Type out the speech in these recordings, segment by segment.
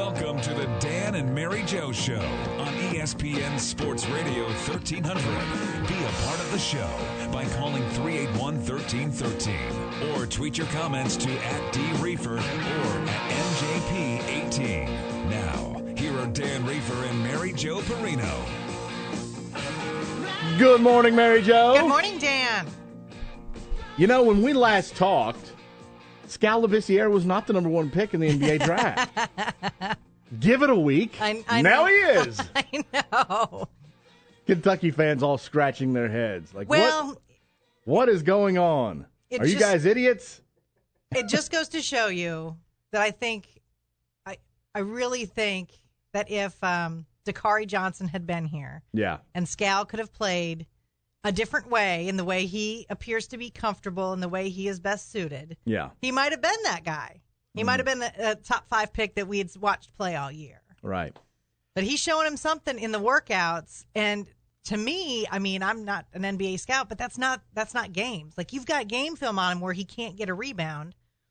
Welcome to the Dan and Mary Jo Show on ESPN Sports Radio 1300. Be a part of the show by calling 381-1313 or tweet your comments to @DReefer or @MJP18. Now, here are Dan Reefer and Mary Jo Perino. Good morning, Mary Jo. Good morning, Dan. You know, when we last talked, Skal Labissiere was not the number one pick in the NBA draft. Give it a week. I now know. He is. I know. Kentucky fans all scratching their heads. Like, Well, what is going on? Are you guys idiots? It just goes to show you that I really think that if Dakari Johnson had been here, Yeah. and Skal could have played a different way in the way he appears to be comfortable and the way he is best suited, Yeah. he might have been that guy. He might have been the top 5 pick that we had watched play all year. Right. But he's showing him something in the workouts, and to me, I mean, I'm not an NBA scout, but that's not games. Like, you've got game film on him where he can't get a rebound,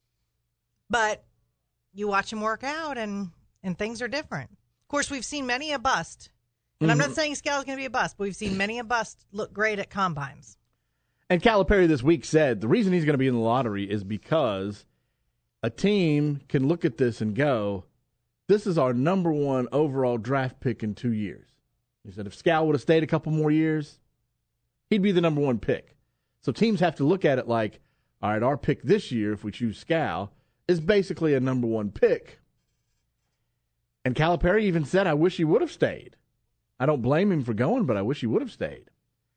but you watch him work out, and things are different. Of course, we've seen many a bust, and I'm not saying Skal's going to be a bust, but we've seen many a bust look great at combines. And Calipari this week said the reason he's going to be in the lottery is because a team can look at this and go, this is our number one overall draft pick in 2 years. He said if Skal would have stayed a couple more years, he'd be the number one pick. So teams have to look at it like, all right, our pick this year, if we choose Skal, is basically a number one pick. And Calipari even said, I wish he would have stayed. I don't blame him for going, but I wish he would have stayed.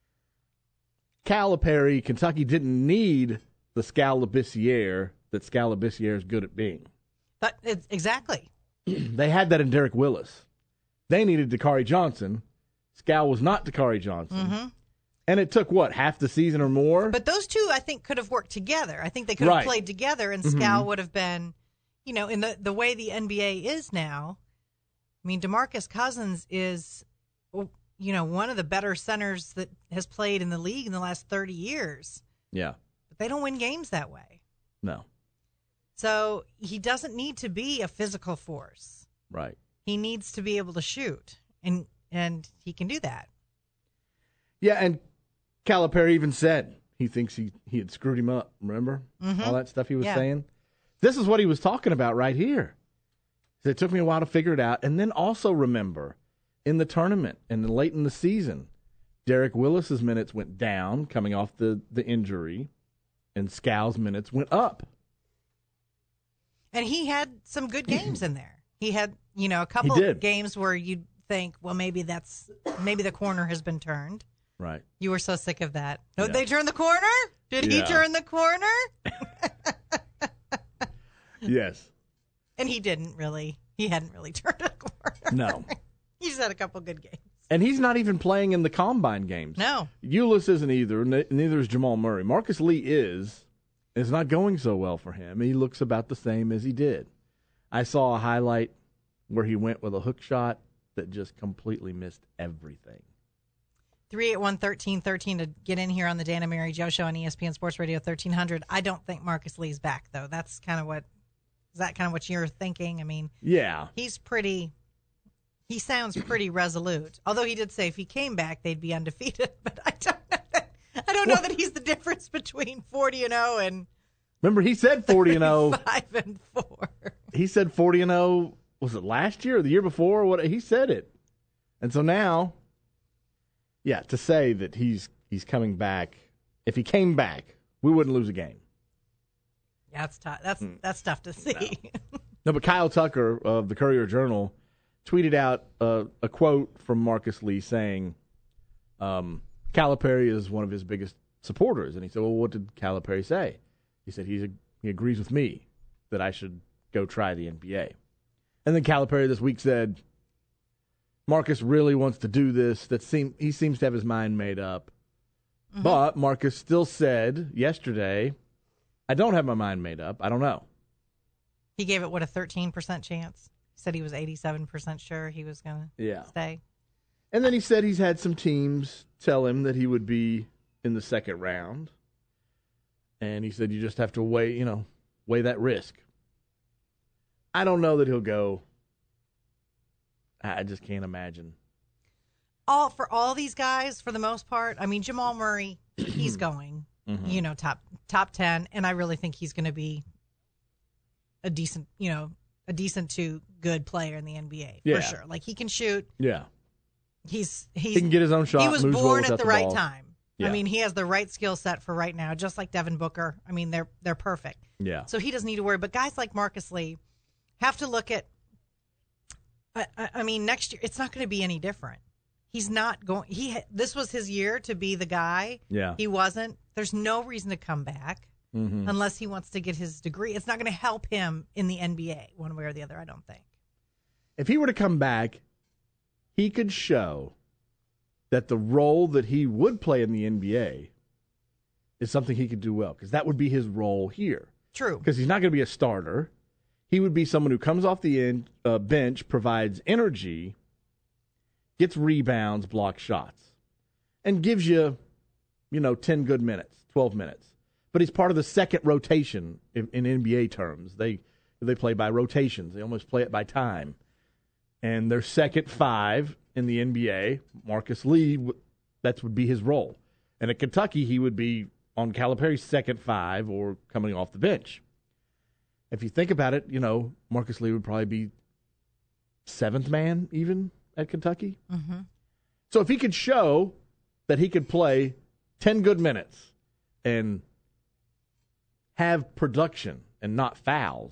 Calipari, Kentucky didn't need the Skal Labissiere that Skal Labissiere is good at being. Exactly. They had that in Derek Willis. They needed Dakari Johnson. Skal was not Dakari Johnson. Mm-hmm. And it took, what, half the season or more? But those two, I think, could have worked together. I think they could have Right. played together, and Skal would have been, you know, in the way the NBA is now. I mean, DeMarcus Cousins is, you know, one of the better centers that has played in the league in the last 30 years. Yeah. But they don't win games that way. No. So he doesn't need to be a physical force. Right. He needs to be able to shoot, and he can do that. Yeah, and Calipari even said he thinks he had screwed him up, remember? All that stuff he was saying? This is what he was talking about right here. He said, it took me a while to figure it out. And then also remember, in the tournament and then late in the season, Derek Willis's minutes went down coming off the injury, and Skal's minutes went up. And he had some good games in there. He had, you know, a couple of games where you'd think, well, maybe the corner has been turned. Right. You were so sick of that. Did they turn the corner? Did he turn the corner? Yes. And he didn't really. He hadn't really turned a corner. No. He just had a couple good games. And he's not even playing in the combine games. No. Ulis isn't either. Neither is Jamal Murray. Marcus Lee is. It's not going so well for him. He looks about the same as he did. I saw a highlight where he went with a hook shot that just completely missed everything. 381-1313 to get in here on the Dan and Mary Jo Show on ESPN Sports Radio 1300. I don't think Marcus Lee's back, though. Is that kind of what you're thinking? I mean, yeah, he sounds pretty resolute. Although he did say if he came back, they'd be undefeated. But I don't know that he's the difference between 40-0 and remember he said 40-0, 5-4. He said 40-0. Was it last year or the year before? What he said it, and so now, yeah, to say that he's coming back. If he came back, we wouldn't lose a game. Yeah, that's tough. That's tough to see. No, but Kyle Tucker of the Courier-Journal tweeted out a quote from Marcus Lee saying, Calipari is one of his biggest supporters. And he said, well, what did Calipari say? He said he agrees with me that I should go try the NBA. And then Calipari this week said, Marcus really wants to do this. He seems to have his mind made up. Mm-hmm. But Marcus still said yesterday, I don't have my mind made up. I don't know. He gave it, a 13% chance? He said he was 87% sure he was going to stay. And then he said he's had some teams tell him that he would be in the second round. And he said you just have to weigh that risk. I don't know that he'll go I just can't imagine. For all these guys, for the most part, I mean, Jamal Murray, he's going, top 10, and I really think he's going to be a decent to good player in the NBA for sure. Like, he can shoot. Yeah. He can get his own shot. He was born at the right time. Yeah. I mean, he has the right skill set for right now, just like Devin Booker. I mean, they're perfect. Yeah. So he doesn't need to worry. But guys like Marcus Lee have to look at. I mean, next year it's not going to be any different. He's not going. This was his year to be the guy. Yeah. He wasn't. There's no reason to come back unless he wants to get his degree. It's not going to help him in the NBA one way or the other, I don't think. If he were to come back, he could show that the role that he would play in the NBA is something he could do well, because that would be his role here. True. Because he's not going to be a starter. He would be someone who comes off the bench, provides energy, gets rebounds, blocks shots, and gives you, 10 good minutes, 12 minutes. But he's part of the second rotation in NBA terms. They play by rotations. They almost play it by time. And their second five in the NBA, Marcus Lee, that would be his role. And at Kentucky, he would be on Calipari's second five or coming off the bench. If you think about it, Marcus Lee would probably be seventh man even at Kentucky. Mm-hmm. So if he could show that he could play 10 good minutes and have production and not fouls,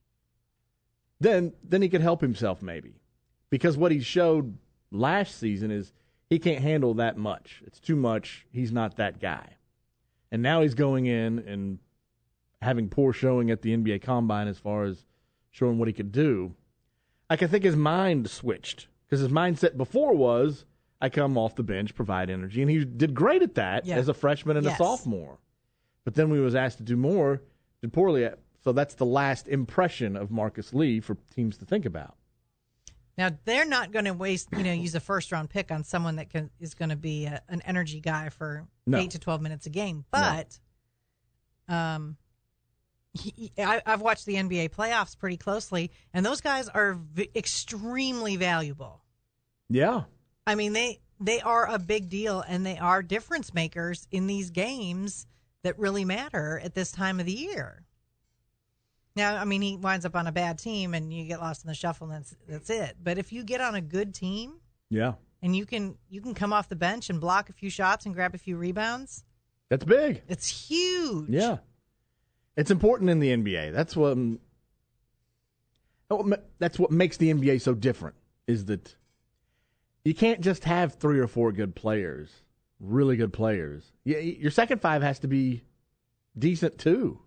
then he could help himself maybe. Because what he showed last season is he can't handle that much. It's too much. He's not that guy. And now he's going in and having poor showing at the NBA Combine as far as showing what he could do. I think his mind switched, because his mindset before was, I come off the bench, provide energy, and he did great at that as a freshman and a sophomore. But then when he was asked to do more, did poorly at. So that's the last impression of Marcus Lee for teams to think about. Now, they're not going to use a first-round pick on someone that is going to be an energy guy for 8 to 12 minutes a game. But I've watched the NBA playoffs pretty closely, and those guys are extremely valuable. Yeah. I mean, they are a big deal, and they are difference makers in these games that really matter at this time of the year. Now, I mean, he winds up on a bad team, and you get lost in the shuffle, and that's it. But if you get on a good team, and you can come off the bench and block a few shots and grab a few rebounds, that's big. It's huge. Yeah, it's important in the NBA. That's what makes the NBA so different. Is that you can't just have 3 or 4 good players, really good players. Your second five has to be decent too.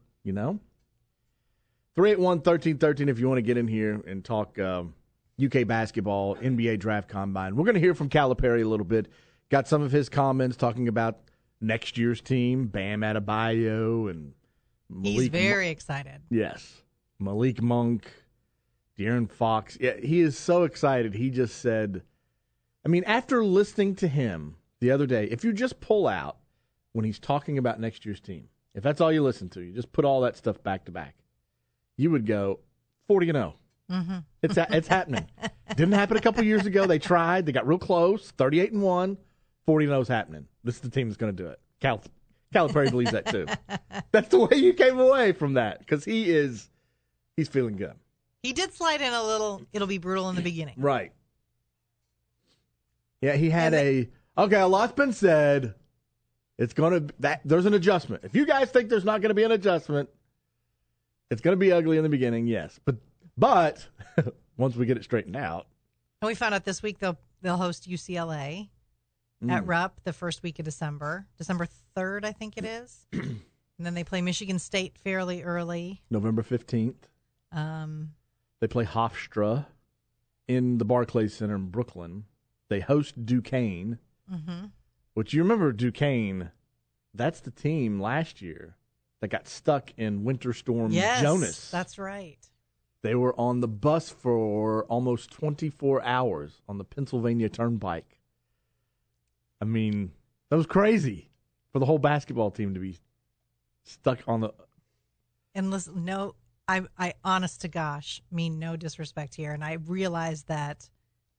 381-1313 if you want to get in here and talk UK basketball, NBA Draft Combine. We're going to hear from Calipari a little bit. Got some of his comments talking about next year's team, Bam Adebayo and Malik. He's very excited. Yes. Malik Monk, De'Aaron Fox. Yeah, he is so excited. He just said, after listening to him the other day, if you just pull out when he's talking about next year's team, if that's all you listen to, you just put all that stuff back to back, you would go 40-0. Mm-hmm. It's happening. Didn't happen a couple years ago. They tried. They got real close. 38-1. 40-0 is happening. This is the team that's going to do it. Calipari believes that too. That's the way you came away from that, because he's feeling good. He did slide in a little. It'll be brutal in the beginning, right? Yeah, he had a lot's been said. It's going to there's an adjustment. If you guys think there's not going to be an adjustment, it's going to be ugly in the beginning, yes. But once we get it straightened out. And we found out this week they'll host UCLA at Rupp the first week of December 3rd, I think it is. And then they play Michigan State fairly early. November 15th. They play Hofstra in the Barclays Center in Brooklyn. They host Duquesne, which you remember Duquesne, that's the team last year that got stuck in Winter Storm Jonas. That's right. They were on the bus for almost 24 hours on the Pennsylvania Turnpike. That was crazy for the whole basketball team to be stuck on the... And listen, I honest to gosh, mean no disrespect here, and I realize that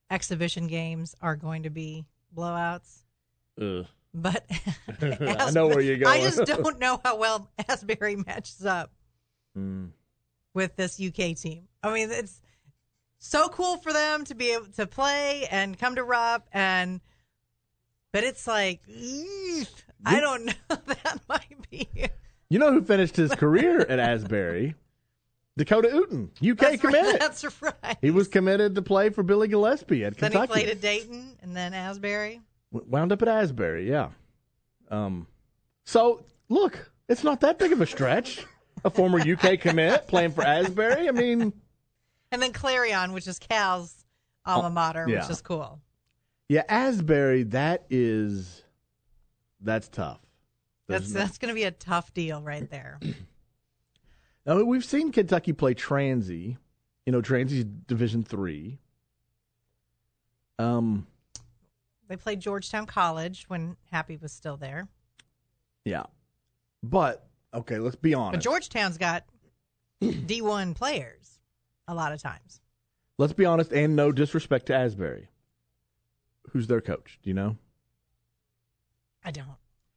exhibition games are going to be blowouts. Ugh. But I know where you're going. I just don't know how well Asbury matches up with this UK team. I mean, it's so cool for them to be able to play and come to Rupp, but it's like, I don't know. That might be. You know who finished his career at Asbury? Dakota Uten, UK commit. That's right. He was committed to play for Billy Gillespie at Kentucky. Then he played at Dayton and then Asbury. Wound up at Asbury, yeah. So, look, it's not that big of a stretch. A former UK commit playing for Asbury. I mean. And then Clarion, which is Cal's alma mater, yeah. which is cool. Yeah, Asbury, that's tough. That's going to be a tough deal right there. Now, we've seen Kentucky play Transy. You know, Transy's Division III. They played Georgetown College when Happy was still there. Yeah. But, okay, let's be honest. But Georgetown's got D1 players a lot of times. Let's be honest, and no disrespect to Asbury. Who's their coach? Do you know? I don't.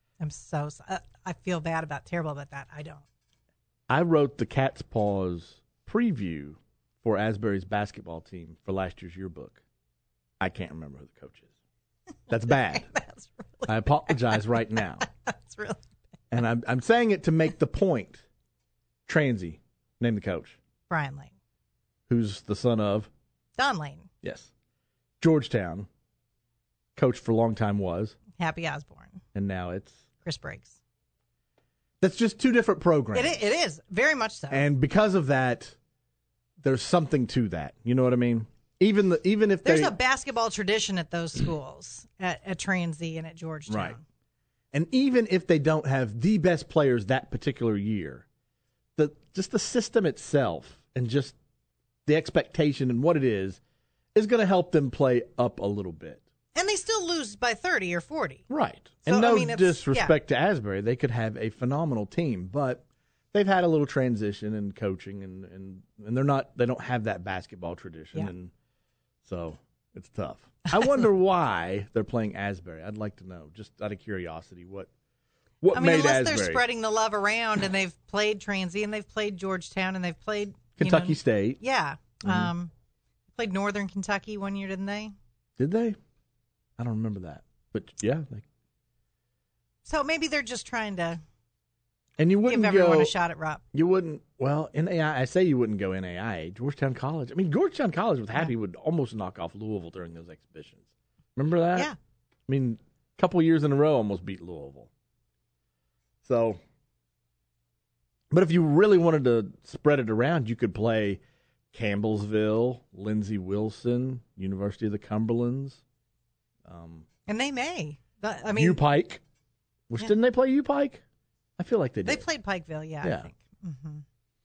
I feel terrible about that. I don't. I wrote the Cat's Paws preview for Asbury's basketball team for last year's yearbook. I can't remember who the coach is. That's bad. That's really I apologize right now. That's really bad. And I'm saying it to make the point. Transy, name the coach. Brian Lane. Who's the son of? Don Lane. Yes. Georgetown. Coach for a long time was. Happy Osborne. And now it's? Chris Briggs. That's just two different programs. It is. Very much so. And because of that, there's something to that. You know what I mean? Even if there's a basketball tradition at those schools, at Transy and at Georgetown. Right. And even if they don't have the best players that particular year, just the system itself and just the expectation and what it is going to help them play up a little bit. And they still lose by 30 or 40. Right. So, and no disrespect to Asbury. They could have a phenomenal team, but they've had a little transition in coaching and they don't have that basketball tradition. Yeah. And so it's tough. I wonder why they're playing Asbury. I'd like to know, just out of curiosity, what made unless Asbury. They're spreading the love around and they've played Transy and they've played Georgetown and they've played Kentucky State. Yeah. Played Northern Kentucky one year, didn't they? Did they? I don't remember that. But yeah. So maybe they're just trying to and you wouldn't give everyone a shot at Rupp. You wouldn't, NAI, I say you wouldn't go NAIA. Georgetown College. I mean, Georgetown College with Happy would almost knock off Louisville during those exhibitions. Remember that? Yeah. I mean, a couple years in a row almost beat Louisville. So, but if you really wanted to spread it around, you could play Campbellsville, Lindsey Wilson, University of the Cumberlands. And they may. U-Pike. Didn't they play U-Pike? I feel like they did. They played Pikeville, yeah. I think. Mm-hmm.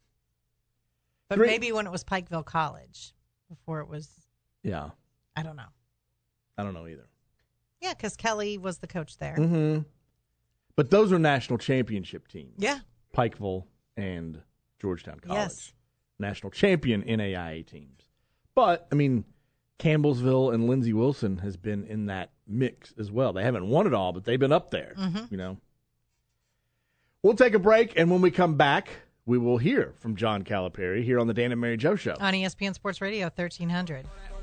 But maybe when it was Pikeville College, before it was. Yeah. I don't know. I don't know either. Yeah, because Kelly was the coach there. Mm-hmm. But those are national championship teams. Yeah. Pikeville and Georgetown College. Yes. National champion NAIA teams. But, I mean, Campbellsville and Lindsey Wilson has been in that mix as well. They haven't won it all, but they've been up there, you know. We'll take a break, and when we come back, we will hear from John Calipari here on the Dan and Mary Jo Show. On ESPN Sports Radio, 1300.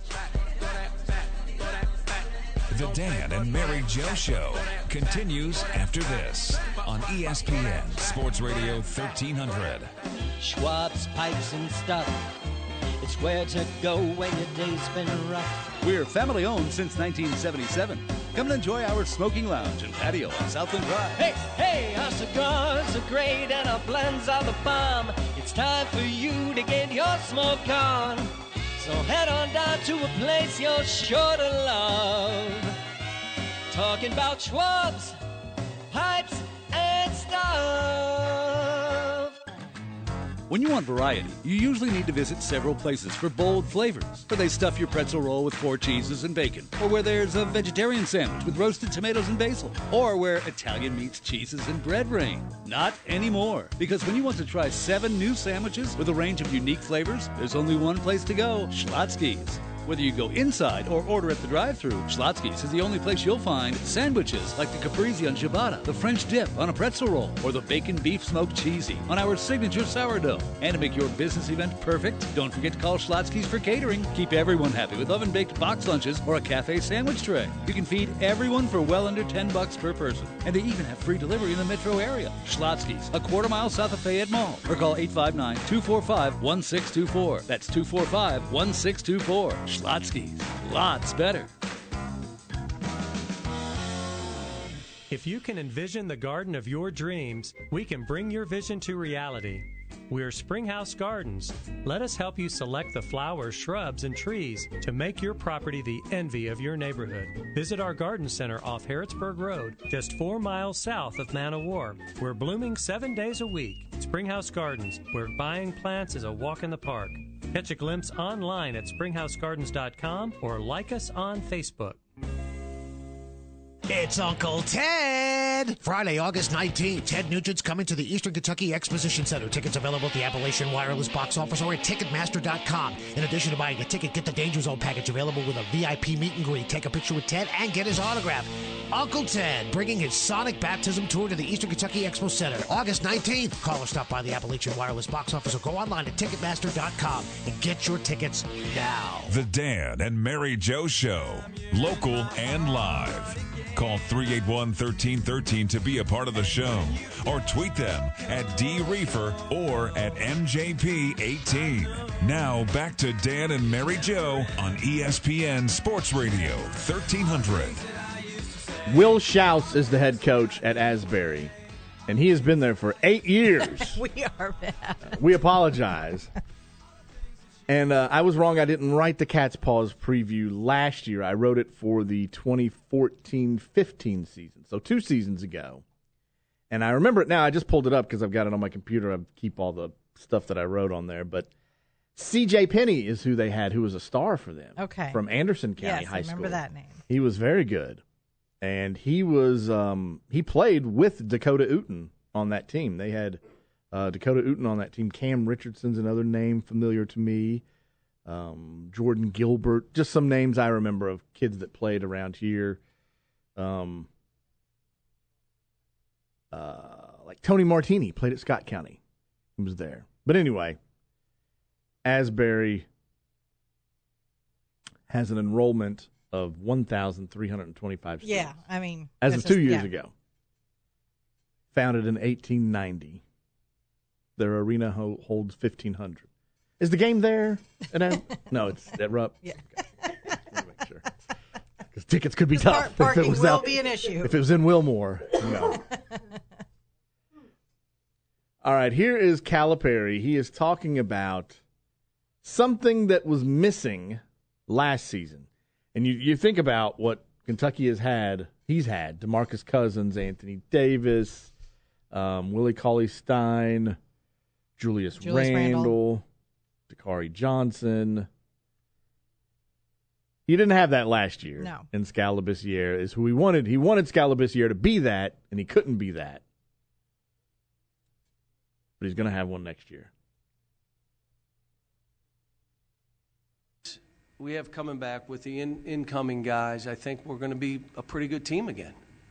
The Dan and Mary Jo Show continues after this on ESPN Sports Radio 1300. Schwab's Pipes and Stuff. It's where to go when your day's been rough. We're family owned since 1977. Come and enjoy our smoking lounge and patio on Southland Drive. Hey, our cigars are great and our blends are the bomb. It's time for you to get your smoke on. So head on down to a place you're sure to love. Talking about Schwab's Pipes and Stuff. When you want variety, you usually need to visit several places for bold flavors. Where they stuff your pretzel roll with 4 cheeses and bacon. Or where there's a vegetarian sandwich with roasted tomatoes and basil. Or where Italian meets cheeses and bread reign. Not anymore. Because when you want to try 7 new sandwiches with a range of unique flavors, there's only one place to go, Schlotsky's. Whether you go inside or order at the drive-thru, Schlotzsky's is the only place you'll find sandwiches like the caprese on ciabatta, the French dip on a pretzel roll, or the bacon beef smoked cheesy on our signature sourdough. And to make your business event perfect, don't forget to call Schlotzsky's for catering. Keep everyone happy with oven-baked box lunches or a cafe sandwich tray. You can feed everyone for well under $10 per person. And they even have free delivery in the metro area. Schlotzsky's, a quarter mile south of Fayette Mall. Or call 859-245-1624. That's 245-1624. Schlotzsky's. Lots better. If you can envision the garden of your dreams, we can bring your vision to reality. We're Springhouse Gardens. Let us help you select the flowers, shrubs, and trees to make your property the envy of your neighborhood. Visit our garden center off Harrodsburg Road, just 4 miles south of Man o' War. We're blooming 7 days a week. Springhouse Gardens, where buying plants is a walk in the park. Catch a glimpse online at springhousegardens.com or like us on Facebook. It's Uncle Ted! Friday, August 19th, Ted Nugent's coming to the Eastern Kentucky Exposition Center. Tickets available at the Appalachian Wireless box office or at Ticketmaster.com. In addition to buying a ticket, get the Danger Zone package available with a VIP meet and greet. Take a picture with Ted and get his autograph. Uncle Ted, bringing his Sonic Baptism Tour to the Eastern Kentucky Expo Center. August 19th. Call or stop by the Appalachian Wireless box office or go online at Ticketmaster.com and get your tickets now. The Dan and Mary Jo Show, local and live. Call 381-1313 to be a part of the show, or tweet them at DReefer or at MJP18. Now back to Dan and Mary Jo on ESPN Sports Radio 1300. Will Schaus is the head coach at Asbury, and he has been there for 8 years. We are bad. We apologize. And I was wrong. I didn't write the Cat's Paws preview last year. I wrote it for the 2014-15 season, so 2 seasons ago. And I remember it now. I just pulled it up because I've got it on my computer. I keep all the stuff that I wrote on there. But C.J. Penny is who they had, who was a star for them. Okay. From Anderson County High I School. remember that name. He was very good. And he was he played with Dakota Uten on that team. They had Dakota Uten on that team. Cam Richardson's another name familiar to me. Jordan Gilbert. Just some names I remember of kids that played around here. Like Tony Martini played at Scott County. He was there. But anyway, Asbury has an enrollment of 1,325 students. Yeah, I mean. As of 2 years ago. Founded in 1890. Their arena holds 1,500. Is the game there? No, it's at Rupp. Yeah. Okay. Let me make sure. Because tickets could be tough. Parking will be an issue. If it was in Wilmore. No. All right, here is Calipari. He is talking about something that was missing last season. And you think about what Kentucky has had. He's had DeMarcus Cousins, Anthony Davis, Willie Cauley-Stein, Julius Randle, Dakari Johnson. He didn't have that last year. No. And Scalabissiere is who he wanted. He wanted Scalabissiere to be that, and he couldn't be that. But he's going to have one next year. We have coming back with the incoming guys. I think we're going to be a pretty good team again.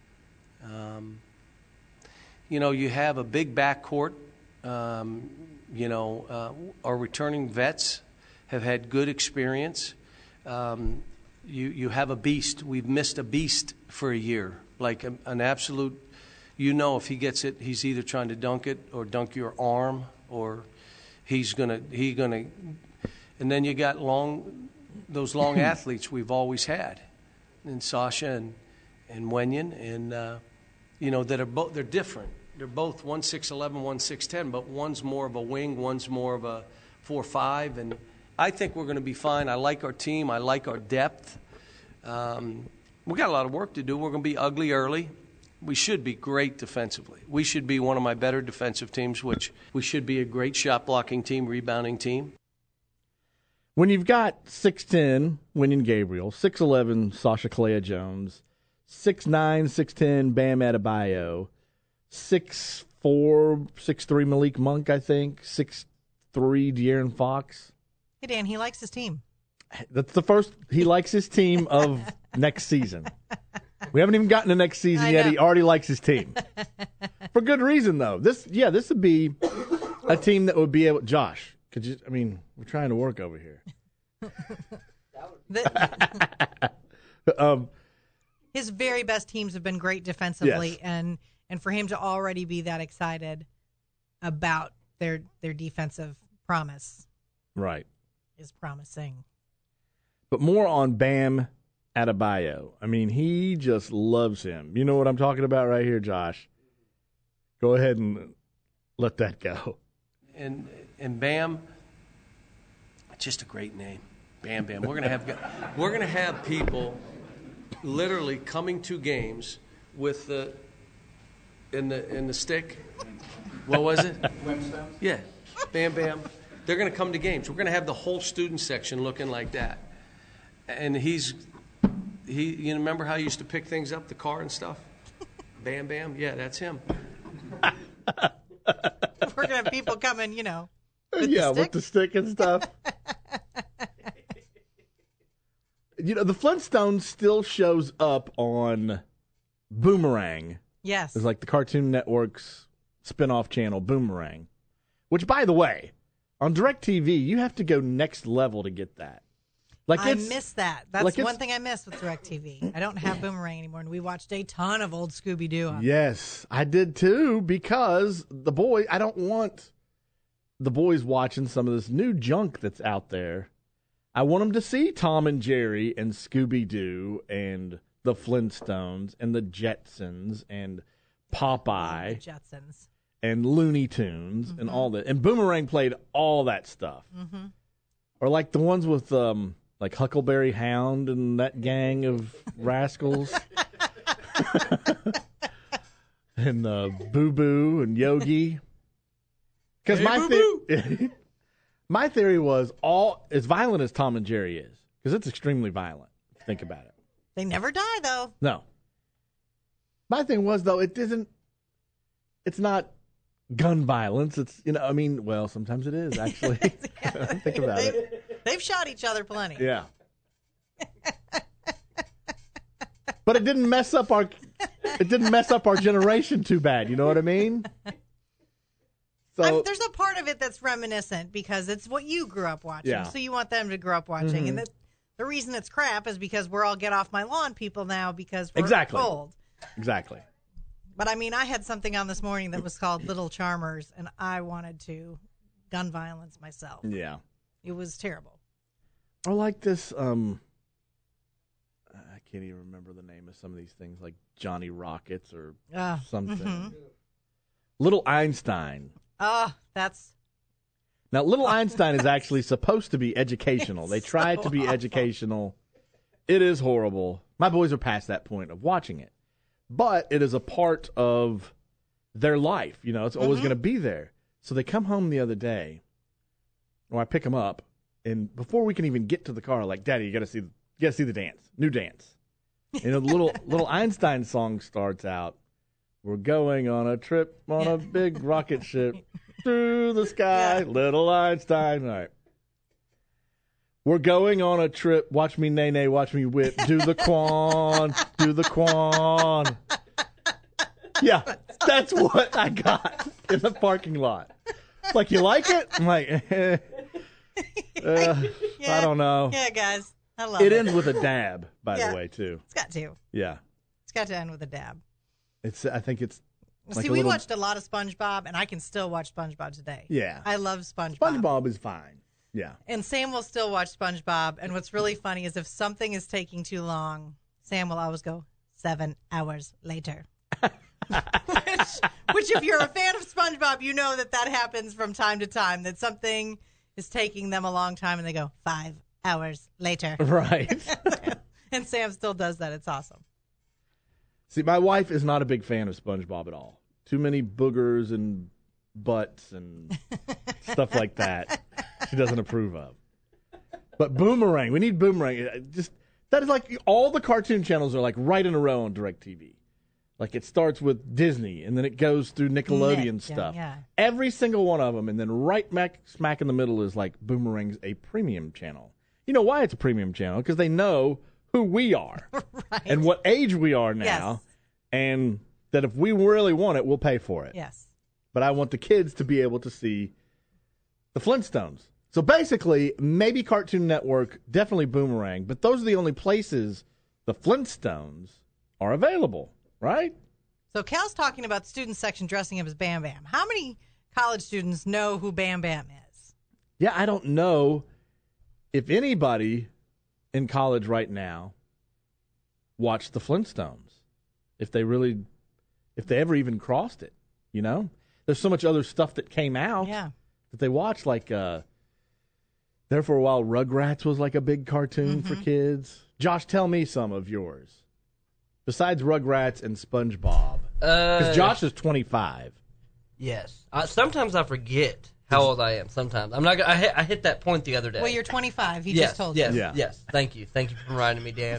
You have a big backcourt. Our returning vets have had good experience. You have a beast. We've missed a beast for a year, like an absolute. If he gets it, he's either trying to dunk it or dunk your arm, or he's gonna. And then you got those long athletes we've always had, and Sasha and Wenyan, and that are both. They're different. They're both 1'6'11", 1'6'10", but one's more of a wing, one's more of a 4'5", and I think we're going to be fine. I like our team. I like our depth. We got a lot of work to do. We're going to be ugly early. We should be great defensively. We should be one of my better defensive teams, which we should be a great shot-blocking team, rebounding team. When you've got 6'10", Wenyan Gabriel, 6'11", Sasha Kalea-Jones, 6'9", 6'10", Bam Adebayo, 6'4", 6'3", Malik Monk, I think, 6'3", De'Aaron Fox. Hey, Dan, he likes his team. That's the first he likes his team of next season. We haven't even gotten to next season yet. He already likes his team. For good reason, though. This would be a team that would be able. Josh, could you? I mean, we're trying to work over here. His very best teams have been great defensively, Yes. and for him to already be that excited about their defensive promise, Right. is promising. But more on Bam Adebayo. I mean, he just loves him. You know what I'm talking about right here, Josh. Go ahead and let that go. And Bam, just a great name, Bam Bam. We're gonna have people literally coming to games with in the stick. What was it? Yeah, Bam Bam. They're gonna come to games. We're gonna have the whole student section looking like that. And he you remember how he used to pick things up, the car and stuff? Bam Bam. Yeah, that's him. We're gonna have people coming, with with the stick and stuff. The Flintstones still shows up on Boomerang. Yes. It's like the Cartoon Network's spin-off channel, Boomerang. Which, by the way, on DirecTV, you have to go next level to get that. I miss that. That's one thing I miss with DirecTV. I don't have Boomerang anymore, and we watched a ton of old Scooby-Doo on Yes, I did too, because I don't want the boys watching some of this new junk that's out there. I want them to see Tom and Jerry and Scooby-Doo and the Flintstones and the Jetsons and Popeye. The Jetsons. And Looney Tunes and all that. And Boomerang played all that stuff. Mm-hmm. Or like the ones with like Huckleberry Hound and that gang of rascals. And Boo Boo and Yogi. Because my theory was all as violent as Tom and Jerry is, because it's extremely violent. Think about it. They never die, though. No. My thing was, though, it's not gun violence. It's, sometimes it is, actually. Think about it. They've shot each other plenty. Yeah. But it didn't mess up our generation too bad. You know what I mean? So there's a part of it that's reminiscent because it's what you grew up watching. Yeah. So you want them to grow up watching. Mm-hmm. And the reason it's crap is because we're all get off my lawn people now because we're old. Exactly. But I had something on this morning that was called Little Charmers, and I wanted to gun violence myself. Yeah. It was terrible. Or like this, I can't even remember the name of some of these things, like Johnny Rockets or something. Mm-hmm. Little Einstein. That's... Now, Little Einstein is actually supposed to be educational. They try to be awful. educational. It is horrible. My boys are past that point of watching it. But it is a part of their life. It's always going to be there. So they come home the other day, or I pick them up, and before we can even get to the car, like, Daddy, you got to see the dance, new dance. The little Einstein song starts out. We're going on a trip on a big rocket ship through the sky, little Einstein. All right. We're going on a trip. Watch me nay, watch me whip. Do the quan, do the quan. Yeah, that's what I got in the parking lot. Like, you like it? I'm like, I don't know. Yeah, guys. I love it. It ends with a dab, by the way, too. It's got to. Yeah. It's got to end with a dab. I think it's like we watched a lot of SpongeBob, and I can still watch SpongeBob today. Yeah. I love SpongeBob. SpongeBob is fine. Yeah. And Sam will still watch SpongeBob, and what's really funny is if something is taking too long, Sam will always go, 7 hours later. Which if you're a fan of SpongeBob, you know that happens from time to time, that something is taking them a long time, and they go, 5 hours later. Right. And Sam still does that. It's awesome. See, my wife is not a big fan of SpongeBob at all. Too many boogers and butts and stuff like that. She doesn't approve of. But Boomerang, we need Boomerang. That is like all the cartoon channels are like right in a row on DirecTV. Like it starts with Disney and then it goes through Nickelodeon stuff. Yeah. Every single one of them, and then right smack in the middle is like Boomerang's a premium channel. You know why it's a premium channel? Because they know who we are and what age we are now, and that if we really want it, we'll pay for it. Yes. But I want the kids to be able to see the Flintstones. So basically, maybe Cartoon Network, definitely Boomerang, but those are the only places the Flintstones are available, right? So Cal's talking about the student section dressing up as Bam Bam. How many college students know who Bam Bam is? Yeah, I don't know if anybody in college right now watched the Flintstones. If they ever even crossed it, you know? There's so much other stuff that came out that they watched, like there for a while, Rugrats was like a big cartoon for kids. Josh, tell me some of yours. Besides Rugrats and SpongeBob. Because Josh is 25. Yes. Sometimes I forget how old I am. Sometimes. I'm not. I hit that point the other day. Well, you're 25. He just told you. Yes. Thank you. Thank you for reminding me, Dan.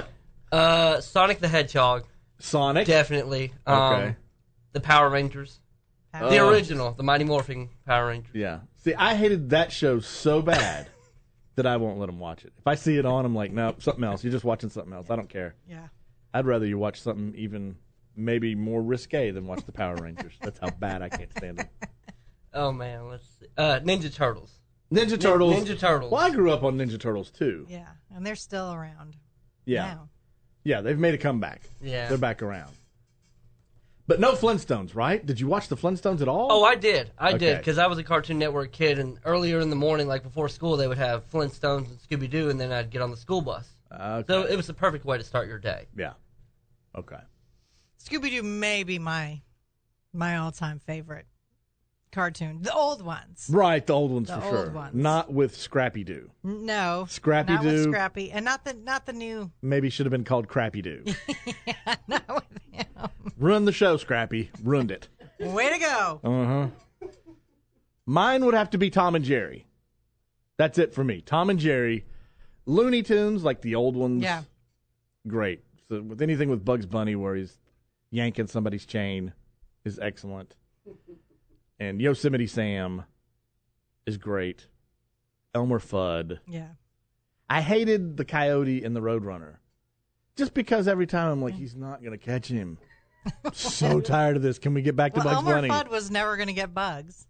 Sonic the Hedgehog. Sonic? Definitely. Okay. The Power Rangers. The original. The Mighty Morphin Power Rangers. Yeah. See, I hated that show so bad that I won't let them watch it. If I see it on, I'm like, nope, something else. You're just watching something else. I don't care. Yeah. I'd rather you watch something even maybe more risque than watch the Power Rangers. That's how bad I can't stand them. Oh, man. Let's see. Ninja Turtles. Ninja Turtles. Ninja Turtles. Well, I grew up on Ninja Turtles, too. Yeah, and they're still around. Yeah. Now. Yeah, they've made a comeback. Yeah. They're back around. But no Flintstones, right? Did you watch the Flintstones at all? Oh, I did. I Okay. did, because I was a Cartoon Network kid, and earlier in the morning, like before school, they would have Flintstones and Scooby-Doo, and then I'd get on the school bus. Okay. So it was the perfect way to start your day. Yeah. Okay. Scooby-Doo may be my all-time favorite cartoon. The old ones. Right, the old ones The for old sure. ones. Not with Scrappy-Doo. No. Scrappy-Doo. Not with Scrappy. And not the new. Maybe should have been called Crappy-Doo. Yeah, not with him. Ruined the show, Scrappy. Ruined it. Way to go. Uh-huh. Mine would have to be Tom and Jerry. That's it for me. Tom and Jerry. Looney Tunes, like the old ones. Yeah. Great. So with anything with Bugs Bunny where he's yanking somebody's chain is excellent. And Yosemite Sam is great. Elmer Fudd. Yeah. I hated the Coyote and the Roadrunner. Just because every time I'm like, he's not going to catch him. So tired of this. Can we get back to Bugs Elmer Bunny? Fudd was never going to get Bugs.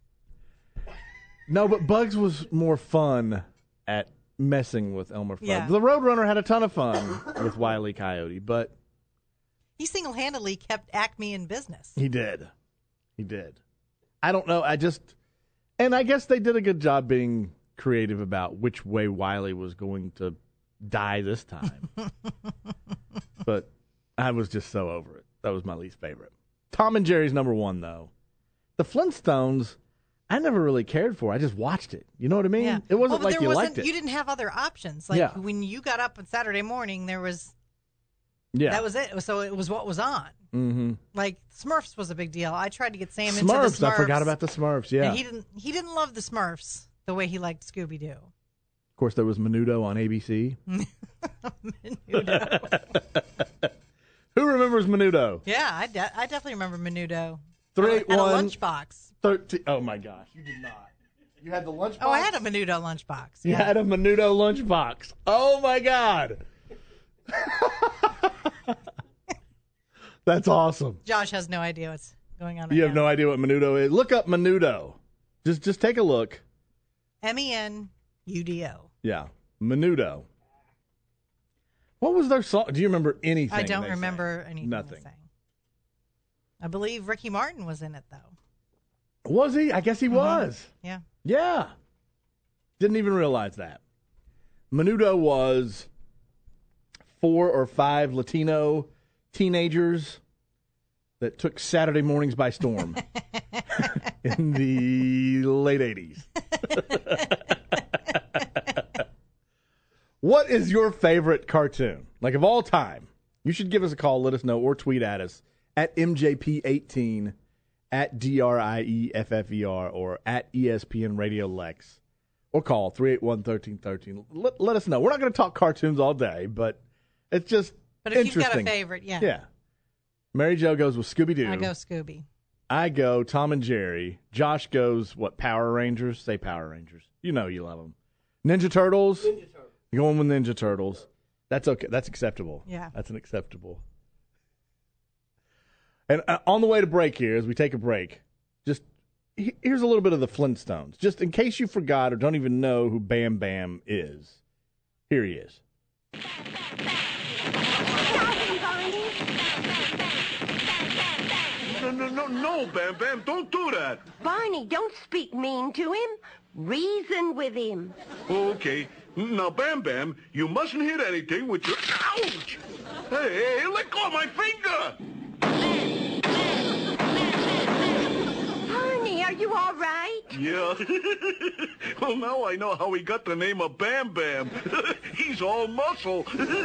No, but Bugs was more fun at messing with Elmer Fudd. Yeah. The Roadrunner had a ton of fun with Wile E. Coyote, but He single-handedly kept Acme in business. he did. He did. I don't know. I guess they did a good job being creative about which way Wile E. was going to die this time. But I was just so over it. That was my least favorite. Tom and Jerry's number one, though. The Flintstones, I never really cared for. I just watched it. You know what I mean? Yeah. It wasn't Well, like you liked it. You didn't have other options. Like Yeah. when you got up on Saturday morning, there was Yeah. that was it. So it was what was on. Mm-hmm. Like Smurfs was a big deal. I tried to get Sam into the Smurfs. Smurfs. I forgot about the Smurfs. Yeah. And he didn't love the Smurfs the way he liked Scooby Doo. Of course, there was Menudo on ABC. Who remembers Menudo? Yeah, I definitely remember Menudo. 381 And a lunchbox. 13. Oh my gosh, you did not. You had the lunchbox. Oh, I had a Menudo lunchbox. You Yeah. had a Menudo lunchbox. Oh my god. That's awesome. Josh has no idea what's going on right You have now. no idea what Menudo is. Look up Menudo. Just take a look. MENUDO. Yeah, Menudo. What was their song? Do you remember anything? I don't they remember sang? anything. Nothing. they sang. I believe Ricky Martin was in it, though. Was he? I guess he was. Yeah. Yeah. Didn't even realize that. Menudo was 4 or 5 Latino teenagers that took Saturday mornings by storm in the late 80s. What is your favorite cartoon? Like of all time? You should give us a call, let us know, or tweet at us at MJP18, at DRIEFFER, or at ESPN Radio Lex, or call 381-1313. Let us know. We're not going to talk cartoons all day, but it's just But if interesting. you've got a favorite, yeah. Yeah. Mary Jo goes with Scooby-Doo. I go Scooby. I go Tom and Jerry. Josh goes, what, Power Rangers? Say Power Rangers. You know you love them. Ninja Turtles? You're going with Ninja Turtles. That's okay. That's acceptable. Yeah. That's an acceptable. And on the way to break here, as we take a break, just here's a little bit of the Flintstones. Just in case you forgot or don't even know who Bam Bam is. Here he is. No, Bam Bam, don't do that. Barney, don't speak mean to him. Reason with him. Okay. Now, Bam Bam, you mustn't hit anything with your... Ouch! Hey, let go of my finger! Barney, are you all right? Yeah. Well, now I know how he got the name of Bam Bam. He's all muscle.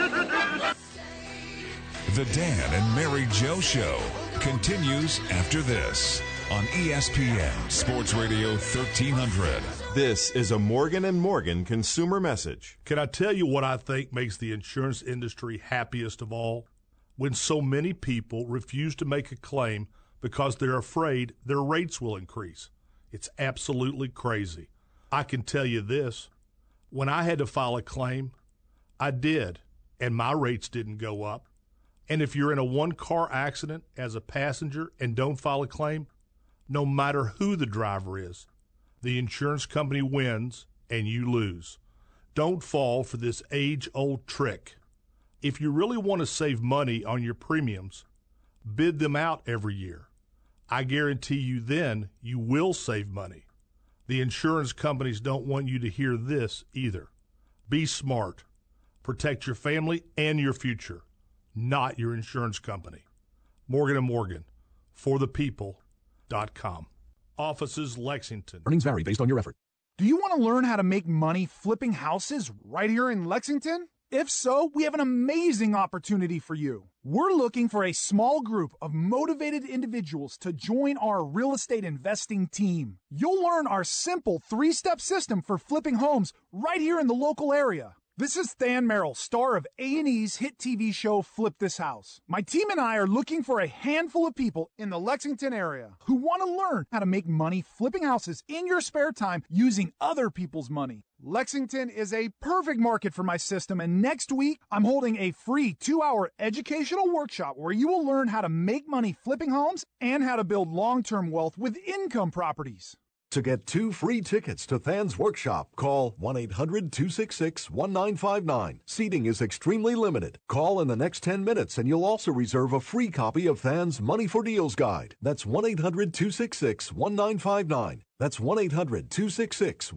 The Dan and Mary Joe Show continues after this on ESPN Sports Radio 1300. This is a Morgan & Morgan consumer message. Can I tell you what I think makes the insurance industry happiest of all? When so many people refuse to make a claim because they're afraid their rates will increase. It's absolutely crazy. I can tell you this. When I had to file a claim, I did, and my rates didn't go up. And if you're in a one-car accident as a passenger and don't file a claim, no matter who the driver is, the insurance company wins and you lose. Don't fall for this age-old trick. If you really want to save money on your premiums, bid them out every year. I guarantee you then you will save money. The insurance companies don't want you to hear this either. Be smart. Protect your family and your future, not your insurance company. Morgan & Morgan, forthepeople.com. Offices Lexington. Earnings vary based on your effort. Do you want to learn how to make money flipping houses right here in Lexington? If so, we have an amazing opportunity for you. We're looking for a small group of motivated individuals to join our real estate investing team. You'll learn our simple 3-step system for flipping homes right here in the local area. This is Than Merrill, star of A&E's hit TV show Flip This House. My team and I are looking for a handful of people in the Lexington area who want to learn how to make money flipping houses in your spare time using other people's money. Lexington is a perfect market for my system, and next week I'm holding a free 2-hour educational workshop where you will learn how to make money flipping homes and how to build long-term wealth with income properties. To get 2 free tickets to Than's workshop, call 1-800-266-1959. Seating is extremely limited. Call in the next 10 minutes and you'll also reserve a free copy of Than's Money for Deals guide. That's 1-800-266-1959. That's 1-800-266-1959.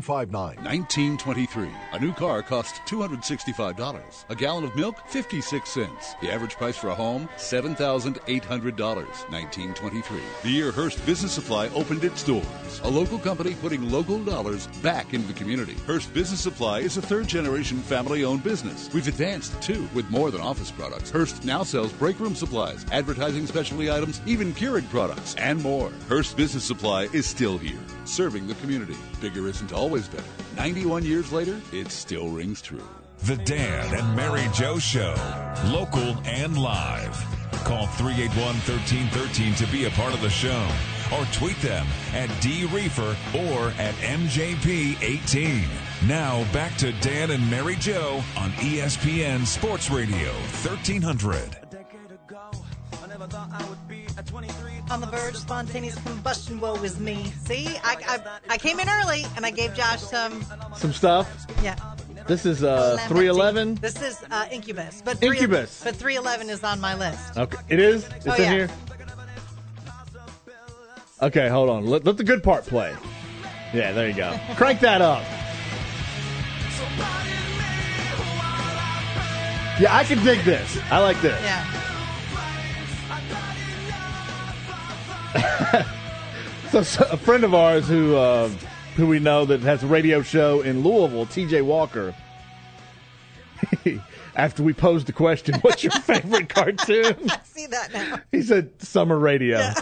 1923. A new car costs $265. A gallon of milk, 56 cents. The average price for a home, $7,800. 1923. The year Hearst Business Supply opened its doors. A local company putting local dollars back into the community. Hearst Business Supply is a third-generation family-owned business. We've advanced, too, with more than office products. Hearst now sells break room supplies, advertising specialty items, even Keurig products, and more. Hearst Business Supply is still here, serving the community. Bigger isn't always better. 91 years later, it still rings true. The Dan and Mary Joe Show, local and live. Call 381-1313 to be a part of the show, or tweet them at DReefer or at MJP18. Now back to Dan and Mary Joe on ESPN Sports Radio 1300. On the verge of spontaneous combustion, woe is me. See, I came in early and I gave Josh some stuff. Yeah. This is 311. This is Incubus, but Incubus. But 311 is on my list. Okay, it is. It's in here. Okay, hold on. Let the good part play. Yeah, there you go. Crank that up. Yeah, I can dig this. I like this. Yeah. So a friend of ours who we know that has a radio show in Louisville, TJ Walker, after we posed the question, what's your favorite cartoon? I see that now. He said summer radio. Yeah.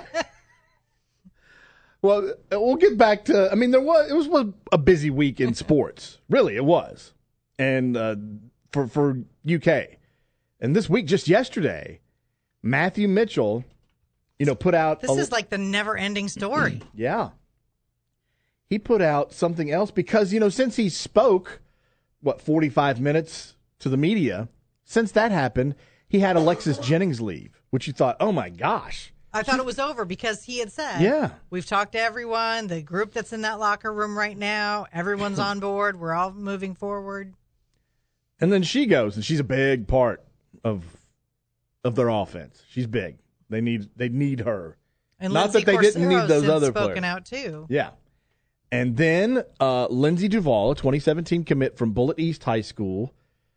Well, we'll get back to, I mean, it was a busy week in sports. Really, it was. And for UK. And this week, just yesterday, Matthew Mitchell, put out... This is like the never-ending story. Yeah. He put out something else because, since he spoke 45 minutes to the media. Since that happened, he had Alexis Jennings leave, which you thought, oh, my gosh. I thought it was over because he had said, Yeah. We've talked to everyone, the group that's in that locker room right now, everyone's on board, we're all moving forward. And then she goes, and she's a big part of their offense. She's big. They need her. And Not Lindsay that they didn't need Corsero's those since other spoken players. out too. Yeah. And then Lindsay Duval, a 2017 commit from Bullitt East High School,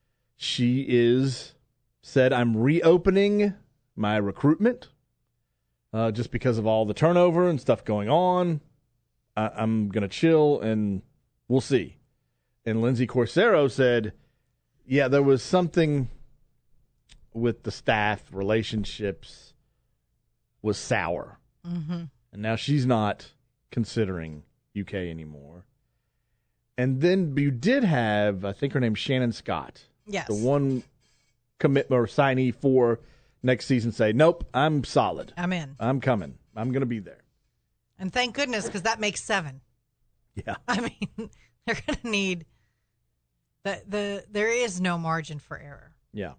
she said, I'm reopening my recruitment just because of all the turnover and stuff going on. I'm going to chill, and we'll see. And Lindsay Corsero said, yeah, there was something with the staff, relationships was sour. Mm-hmm. And now she's not considering UK anymore. And then you did have, I think her name's Shannon Scott. Yes. The one commitment or signee for next season say, nope, I'm solid. I'm in. I'm coming. I'm going to be there. And thank goodness, because that makes 7. Yeah. I mean, they're going to need there is no margin for error. Yeah.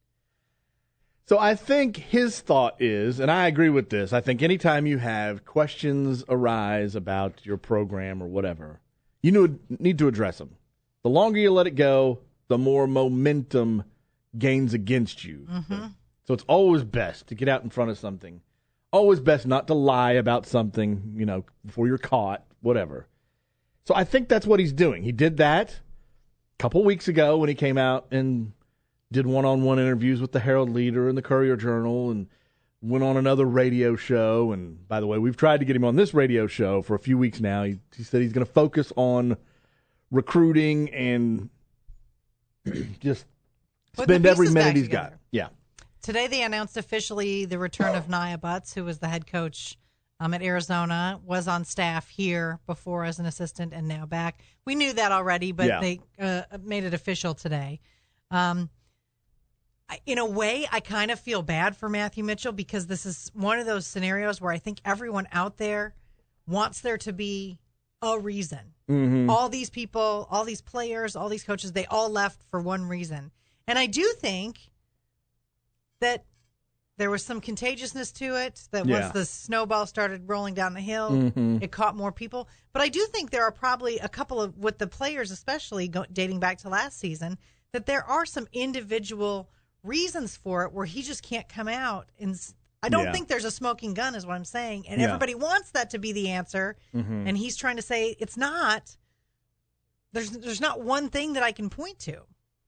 So I think his thought is, and I agree with this, I think anytime you have questions arise about your program or whatever, you need to address them. The longer you let it go, the more momentum gains against you. Mm-hmm. So it's always best to get out in front of something. Always best not to lie about something, before you're caught, whatever. So I think that's what he's doing. He did that a couple weeks ago when he came out and did one-on-one interviews with the Herald Leader and the Courier Journal and went on another radio show. And by the way, we've tried to get him on this radio show for a few weeks now. He said he's going to focus on recruiting and just spend every minute he's got. Yeah. Today they announced officially the return of Nia Butts, who was the head coach at Arizona, was on staff here before as an assistant and now back. We knew that already, but they made it official today. In a way, I kind of feel bad for Matthew Mitchell because this is one of those scenarios where I think everyone out there wants there to be a reason. Mm-hmm. All these people, all these players, all these coaches, they all left for one reason. And I do think that there was some contagiousness to it, that once the snowball started rolling down the hill, it caught more people. But I do think there are probably a couple of, with the players especially, dating back to last season, that there are some individual reasons for it where he just can't come out. And I don't think there's a smoking gun is what I'm saying. And everybody wants that to be the answer. Mm-hmm. And he's trying to say it's not. There's not one thing that I can point to.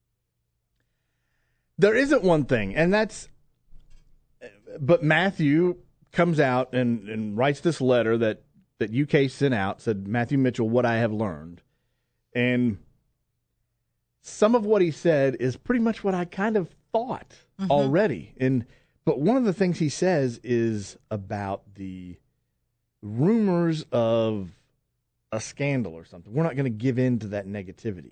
There isn't one thing, and but Matthew comes out and writes this letter that UK sent out, said, Matthew Mitchell, what I have learned. And some of what he said is pretty much what I kind of thought already. But one of the things he says is about the rumors of a scandal or something. We're not going to give in to that negativity.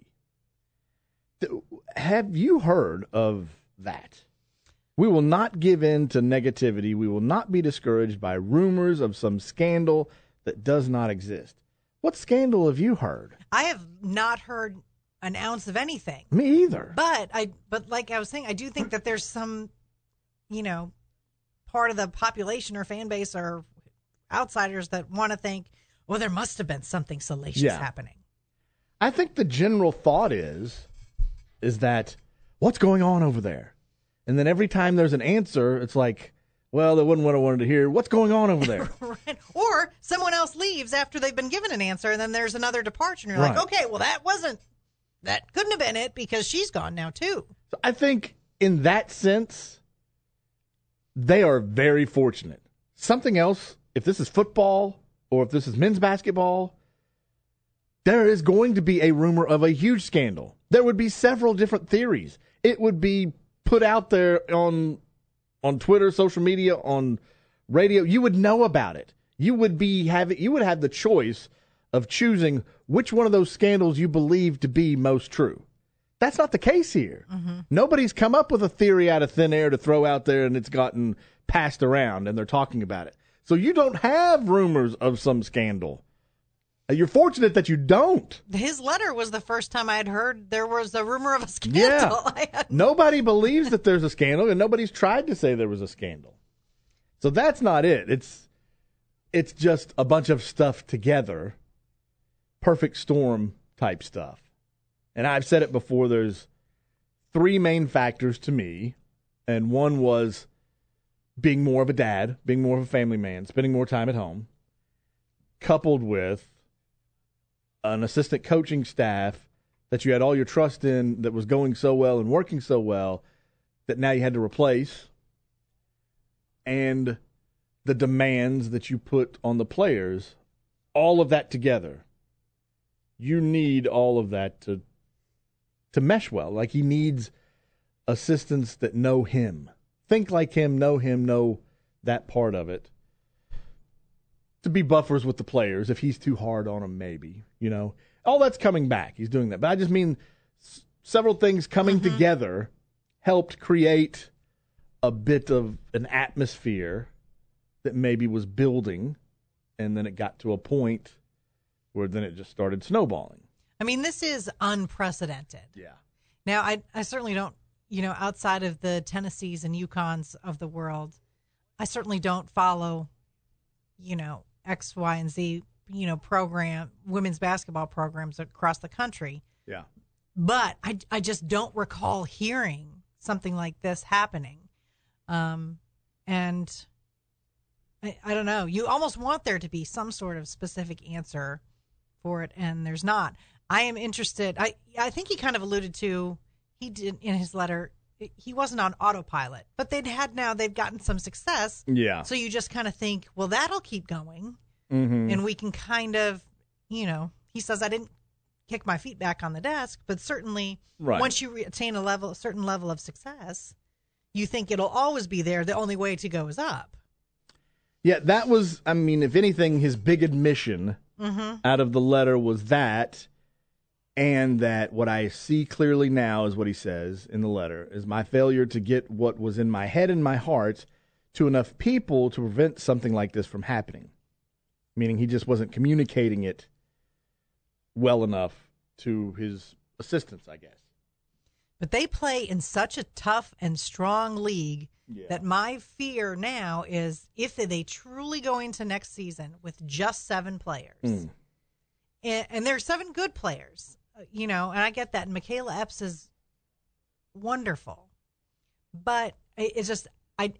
Have you heard of that? We will not give in to negativity. We will not be discouraged by rumors of some scandal that does not exist. What scandal have you heard? I have not heard an ounce of anything. Me either. But like I was saying, I do think that there's some, part of the population or fan base or outsiders that want to think, well, there must have been something salacious happening. I think the general thought is that what's going on over there? And then every time there's an answer, it's like, well, that wasn't what I wanted to hear. What's going on over there? Right. Or someone else leaves after they've been given an answer, and then there's another departure, and you're like, okay, well, that couldn't have been it because she's gone now, too. So I think in that sense, they are very fortunate. Something else, if this is football or if this is men's basketball, there is going to be a rumor of a huge scandal. There would be several different theories. It would be put out there on Twitter, social media, on radio. You would know about it. You would have the choice of choosing which one of those scandals you believe to be most true. That's not the case here. Mm-hmm. Nobody's come up with a theory out of thin air to throw out there and it's gotten passed around and they're talking about it. So you don't have rumors of some scandal. You're fortunate that you don't. His letter was the first time I had heard there was a rumor of a Yeah. scandal. Nobody believes that there's a scandal, and nobody's tried to say there was a scandal. So that's not it. It's just a bunch of stuff together. Perfect storm type stuff. And I've said it before, there's 3 main factors to me, and one was being more of a dad, being more of a family man, spending more time at home, coupled with an assistant coaching staff that you had all your trust in that was going so well and working so well that now you had to replace, and the demands that you put on the players, all of that together. You need all of that to mesh well. Like, he needs assistants that know him, think like him, know that part of it, to be buffers with the players if he's too hard on them, maybe, all that's coming back. He's doing that. But I just mean several things coming together helped create a bit of an atmosphere that maybe was building, and then it got to a point where then it just started snowballing. I mean, this is unprecedented. Yeah. Now, I certainly don't, outside of the Tennessees and UConns of the world, I certainly don't follow, X, Y, and Z, program, women's basketball programs across the country. Yeah. But I just don't recall hearing something like this happening. And I don't know. You almost want there to be some sort of specific answer for it, and there's not. I am interested. I think he kind of alluded to, he did in his letter, he wasn't on autopilot, but they've gotten some success. Yeah. So you just kind of think, well, that'll keep going. Mm-hmm. And we can kind of, he says, I didn't kick my feet back on the desk, but certainly once you attain a certain level of success, you think it'll always be there. The only way to go is up. Yeah, that was, if anything, his big admission out of the letter was that, and that what I see clearly now is what he says in the letter, is my failure to get what was in my head and my heart to enough people to prevent something like this from happening. Meaning he just wasn't communicating it well enough to his assistants, I guess. But they play in such a tough and strong league that my fear now is if they truly go into next season with just 7 players, and there are 7 good players, and I get that. And Michaela Epps is wonderful, but it's just,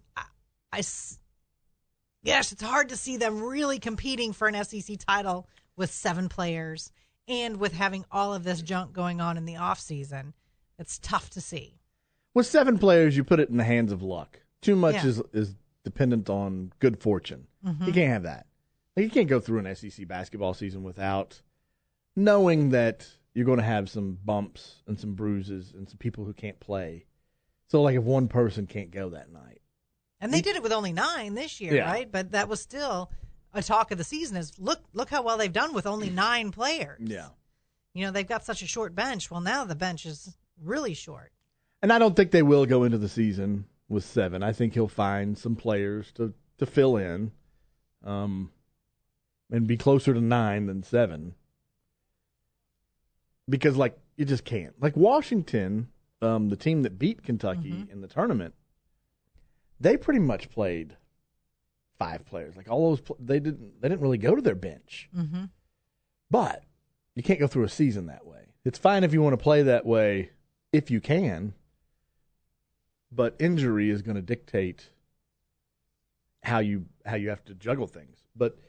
it's hard to see them really competing for an SEC title with 7 players and with having all of this junk going on in the off season. It's tough to see. With 7 players, you put it in the hands of luck. Too much is dependent on good fortune. You can't have that. You can't go through an SEC basketball season without knowing that you're going to have some bumps and some bruises and some people who can't play. So, if one person can't go that night. And they did it with only 9 this year, right? But that was still a talk of the season is, look how well they've done with only 9 players. Yeah. They've got such a short bench. Well, now the bench is really short. And I don't think they will go into the season with 7. I think he'll find some players to fill in and be closer to 9 than 7. Because, you just can't. Washington, the team that beat Kentucky in the tournament, they pretty much played 5 players. All those, they didn't really go to their bench. Mm-hmm. But you can't go through a season that way. It's fine if you want to play that way if you can, but injury is going to dictate how you have to juggle things. But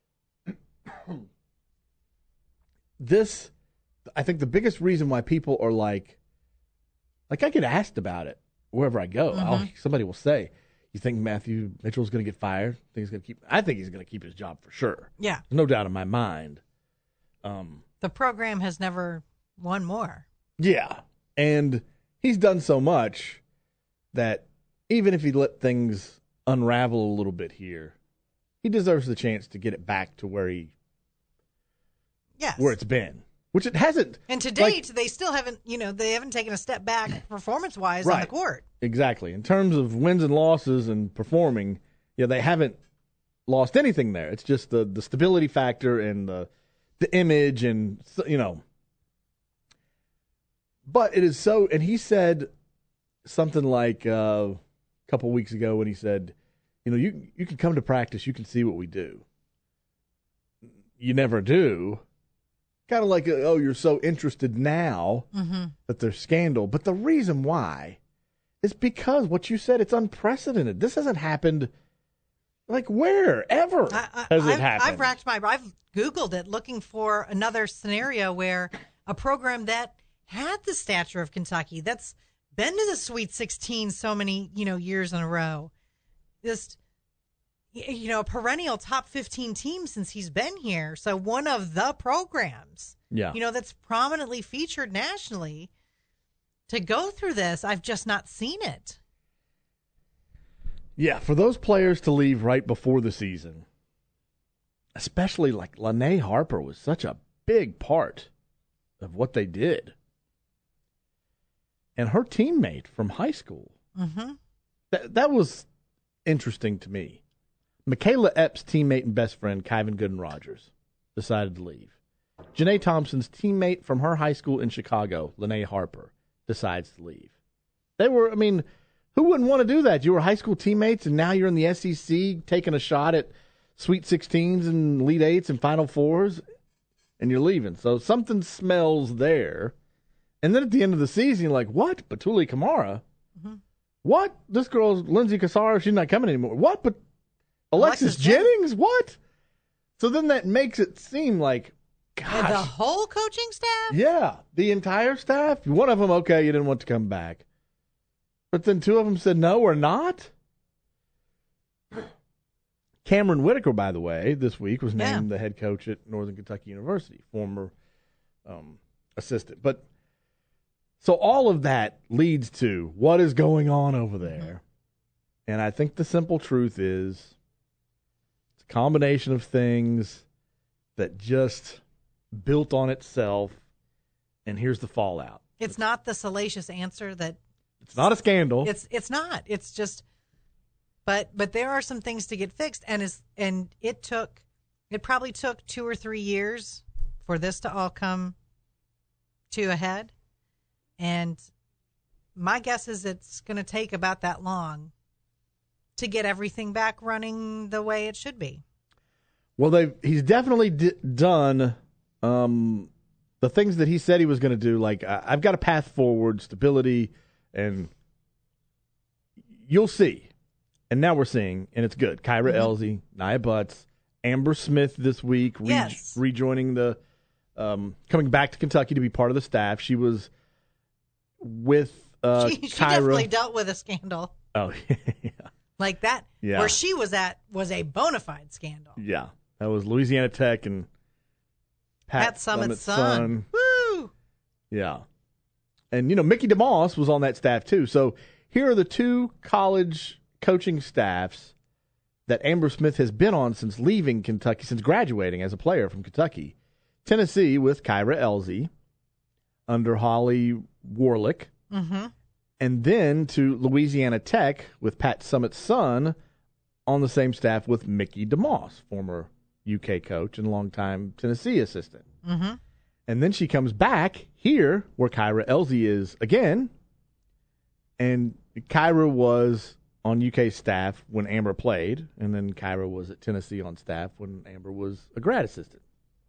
this, I think the biggest reason why people are I get asked about it wherever I go. Somebody will say, you think Matthew Mitchell's going to get fired? I think he's going to keep his job for sure. Yeah. There's no doubt in my mind. The program has never won more. Yeah. And he's done so much that even if he let things unravel a little bit here, he deserves the chance to get it back to where it's been, which it hasn't. And to date, they still haven't, they haven't taken a step back performance-wise on the court. Exactly. In terms of wins and losses and performing, they haven't lost anything there. It's just the stability factor and the the image and, But it is so, and he said something like a couple weeks ago when he said, you can come to practice, you can see what we do. You never do. Kind of like, you're so interested now that there's scandal. But the reason why is because what you said, it's unprecedented. This hasn't happened, where, ever has it happened? I've Googled it looking for another scenario where a program that had the stature of Kentucky, that's been to the Sweet 16 so many, years in a row, just, a perennial top 15 team since he's been here. So one of the programs, that's prominently featured nationally, to go through this, I've just not seen it. Yeah, for those players to leave right before the season, especially like Lene Harper was such a big part of what they did. And her teammate from high school, that was interesting to me. Michaela Epps' teammate and best friend, Kyvan Gooden-Rogers, decided to leave. Janae Thompson's teammate from her high school in Chicago, Lene Harper, decides to leave. They were, who wouldn't want to do that? You were high school teammates, and now you're in the SEC taking a shot at Sweet 16s and Elite 8s and Final Fours, and you're leaving. So something smells there. And then at the end of the season, you're like, what? Batuli Kamara? What? This girl's Lindsay Cassaro, she's not coming anymore. What? But Alexis Jennings? What? So then that makes it seem like, gosh. And the whole coaching staff? Yeah, the entire staff. One of them, okay, you didn't want to come back. But then two of them said, no, we're not. Cameron Whitaker, by the way, this week was named the head coach at Northern Kentucky University, former assistant. But so all of that leads to what is going on over there. And I think the simple truth is it's a combination of things that just built on itself, and here's the fallout. It's not the salacious answer that... It's not a scandal. It's not. It's just... But there are some things to get fixed, and it probably took 2 or 3 years for this to all come to a head. And my guess is it's going to take about that long to get everything back running the way it should be. Well, he's definitely done the things that he said he was going to do. Like, I've got a path forward, stability, and you'll see. And now we're seeing, and it's good. Kyra Elzy, Nia Butts, Amber Smith this week, rejoining coming back to Kentucky to be part of the staff. She was with she Kyra. definitely dealt with a scandal. Oh, yeah. Like that, where she was at was a bona fide scandal. Yeah, that was Louisiana Tech and Pat Summitt's son. Woo! Yeah. And, Mickey DeMoss was on that staff, too. So here are the two college coaching staffs that Amber Smith has been on since leaving Kentucky, since graduating as a player from Kentucky. Tennessee with Kyra Elzy under Holly Warlick. And then to Louisiana Tech with Pat Summitt's son on the same staff with Mickey DeMoss, former UK coach and longtime Tennessee assistant. And then she comes back here where Kyra Elzy is again. And Kyra was on UK staff when Amber played, and then Kyra was at Tennessee on staff when Amber was a grad assistant.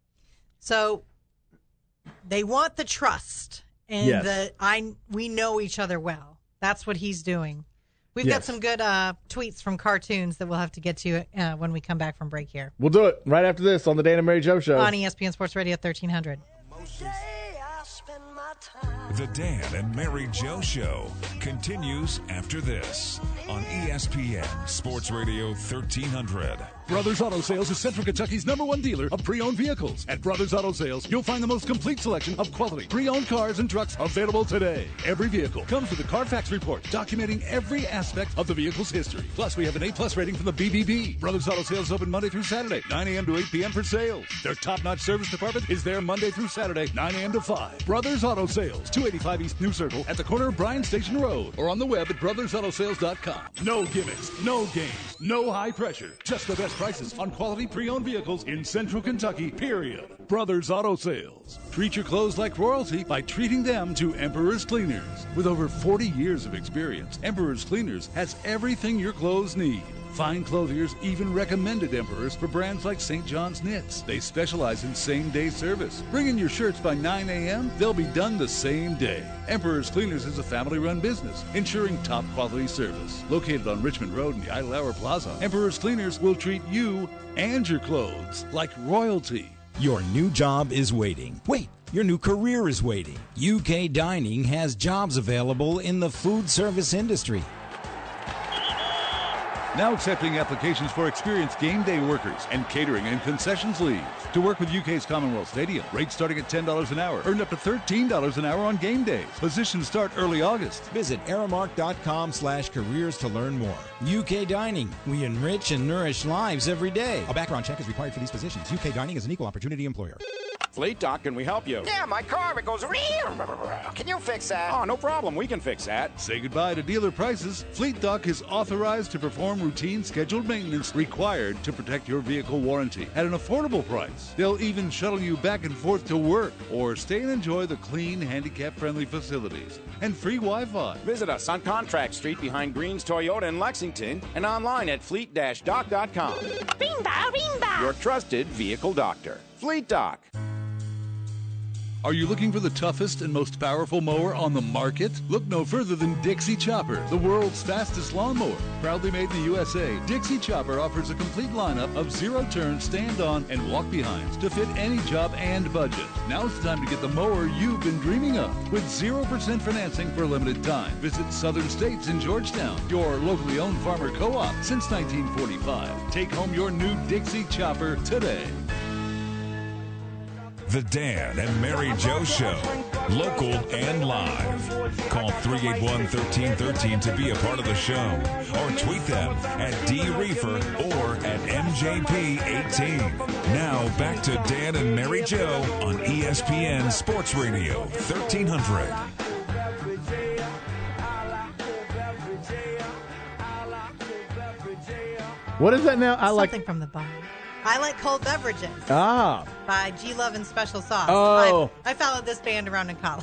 So they want the trust, and we know each other well. That's what he's doing. We've got some good tweets from cartoons that we'll have to get to when we come back from break here. We'll do it right after this on the Dan and Mary Jo Show. On ESPN Sports Radio 1300. The Dan and Mary Jo Show continues after this on ESPN Sports Radio 1300. Brothers Auto Sales is Central Kentucky's #1 dealer of pre-owned vehicles. At Brothers Auto Sales, you'll find the most complete selection of quality pre-owned cars and trucks available today. Every vehicle comes with a Carfax report documenting every aspect of the vehicle's history. Plus, we have an A+ rating from the BBB. Brothers Auto Sales open Monday through Saturday, 9 a.m. to 8 p.m. for sales. Their top-notch service department is there Monday through Saturday, 9 a.m. to 5. Brothers Auto Sales, 285 East New Circle at the corner of Bryan Station Road, or on the web at brothersautosales.com. No gimmicks, no games, no high pressure, just the best prices on quality pre-owned vehicles in Central Kentucky, period. Brothers Auto Sales. Treat your clothes like royalty by treating them to Emperor's Cleaners. With over 40 years of experience, Emperor's Cleaners has everything your clothes need. Fine Clothiers even recommended Emperor's for brands like St. John's Knits. They specialize in same-day service. Bring in your shirts by 9 a.m., they'll be done the same day. Emperor's Cleaners is a family-run business, ensuring top-quality service. Located on Richmond Road in the Idle Hour Plaza, Emperor's Cleaners will treat you and your clothes like royalty. Your new job is waiting. Wait, your new career is waiting. UK Dining has jobs available in the food service industry. Now accepting applications for experienced game day workers and catering and concessions leads. To work with UK's Commonwealth Stadium, rates starting at $10 an hour, earned up to $13 an hour on game days. Positions start early August. Visit aramark.com/careers to learn more. UK Dining. We enrich and nourish lives every day. A background check is required for these positions. UK Dining is an equal opportunity employer. Fleet Doc, can we help you? Yeah, my car, it goes... Can you fix that? Oh, no problem. We can fix that. Say goodbye to dealer prices. Fleet Doc is authorized to perform routine scheduled maintenance required to protect your vehicle warranty at an affordable price. They'll even shuttle you back and forth to work or stay and enjoy the clean, handicap-friendly facilities and free Wi-Fi. Visit us on Contract Street behind Green's Toyota in Lexington and online at fleet-doc.com. Bing-ba, bing-ba. Your trusted vehicle doctor. Fleet Doc. Are you looking for the toughest and most powerful mower on the market? Look no further than Dixie Chopper, the world's fastest lawnmower. Proudly made in the USA, Dixie Chopper offers a complete lineup of zero-turn, stand-on, and walk-behinds to fit any job and budget. Now it's time to get the mower you've been dreaming of with 0% financing for a limited time. Visit Southern States in Georgetown, your locally owned farmer co-op since 1945. Take home your new Dixie Chopper today. The Dan and Mary Joe Show, local and live. Call 381-1313 to be a part of the show, or tweet them at DReefer or at MJP18. Now back to Dan and Mary Joe on ESPN Sports Radio 1300. What is that now? Something from the bottom. I like cold beverages. Ah. By G Love and Special Sauce. Oh. I followed this band around in college.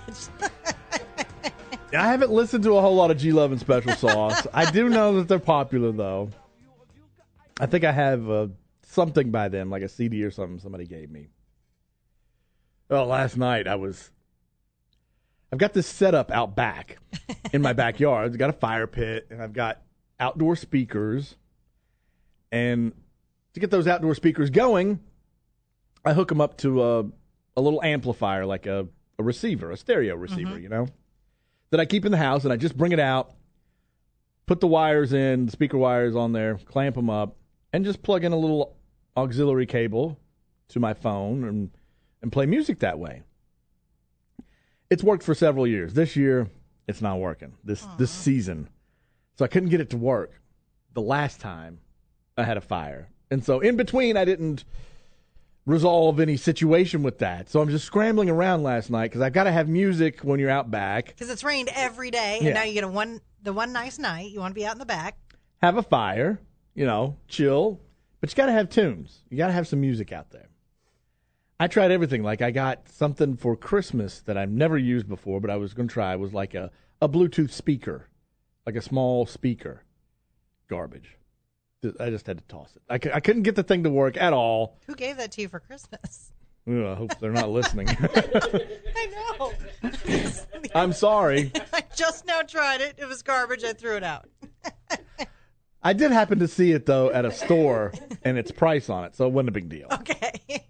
I haven't listened to a whole lot of G Love and Special Sauce. I do know that they're popular, though. I think I have something by them, like a CD or something somebody gave me. Well, last night I've got this setup out back in my backyard. I've got a fire pit, and I've got outdoor speakers. And to get those outdoor speakers going, I hook them up to a little amplifier, like a receiver, a stereo receiver, that I keep in the house, and I just bring it out, put the wires in, the speaker wires on there, clamp them up, and just plug in a little auxiliary cable to my phone and play music that way. It's worked for several years. This year, it's not working, this season. So I couldn't get it to work the last time I had a fire. And so in between, I didn't resolve any situation with that. So I'm just scrambling around last night because I've got to have music when you're out back. Because it's rained every day, and now you get the one nice night. You want to be out in the back. Have a fire, chill. But you got to have tunes. You got to have some music out there. I tried everything. Like I got something for Christmas that I've never used before, but I was going to try. It was like a Bluetooth speaker, like a small speaker. Garbage. I just had to toss it. I couldn't get the thing to work at all. Who gave that to you for Christmas? I hope they're not listening. I know. I'm sorry. I just now tried it. It was garbage. I threw it out. I did happen to see it, though, at a store and its price on it, so it wasn't a big deal. Okay.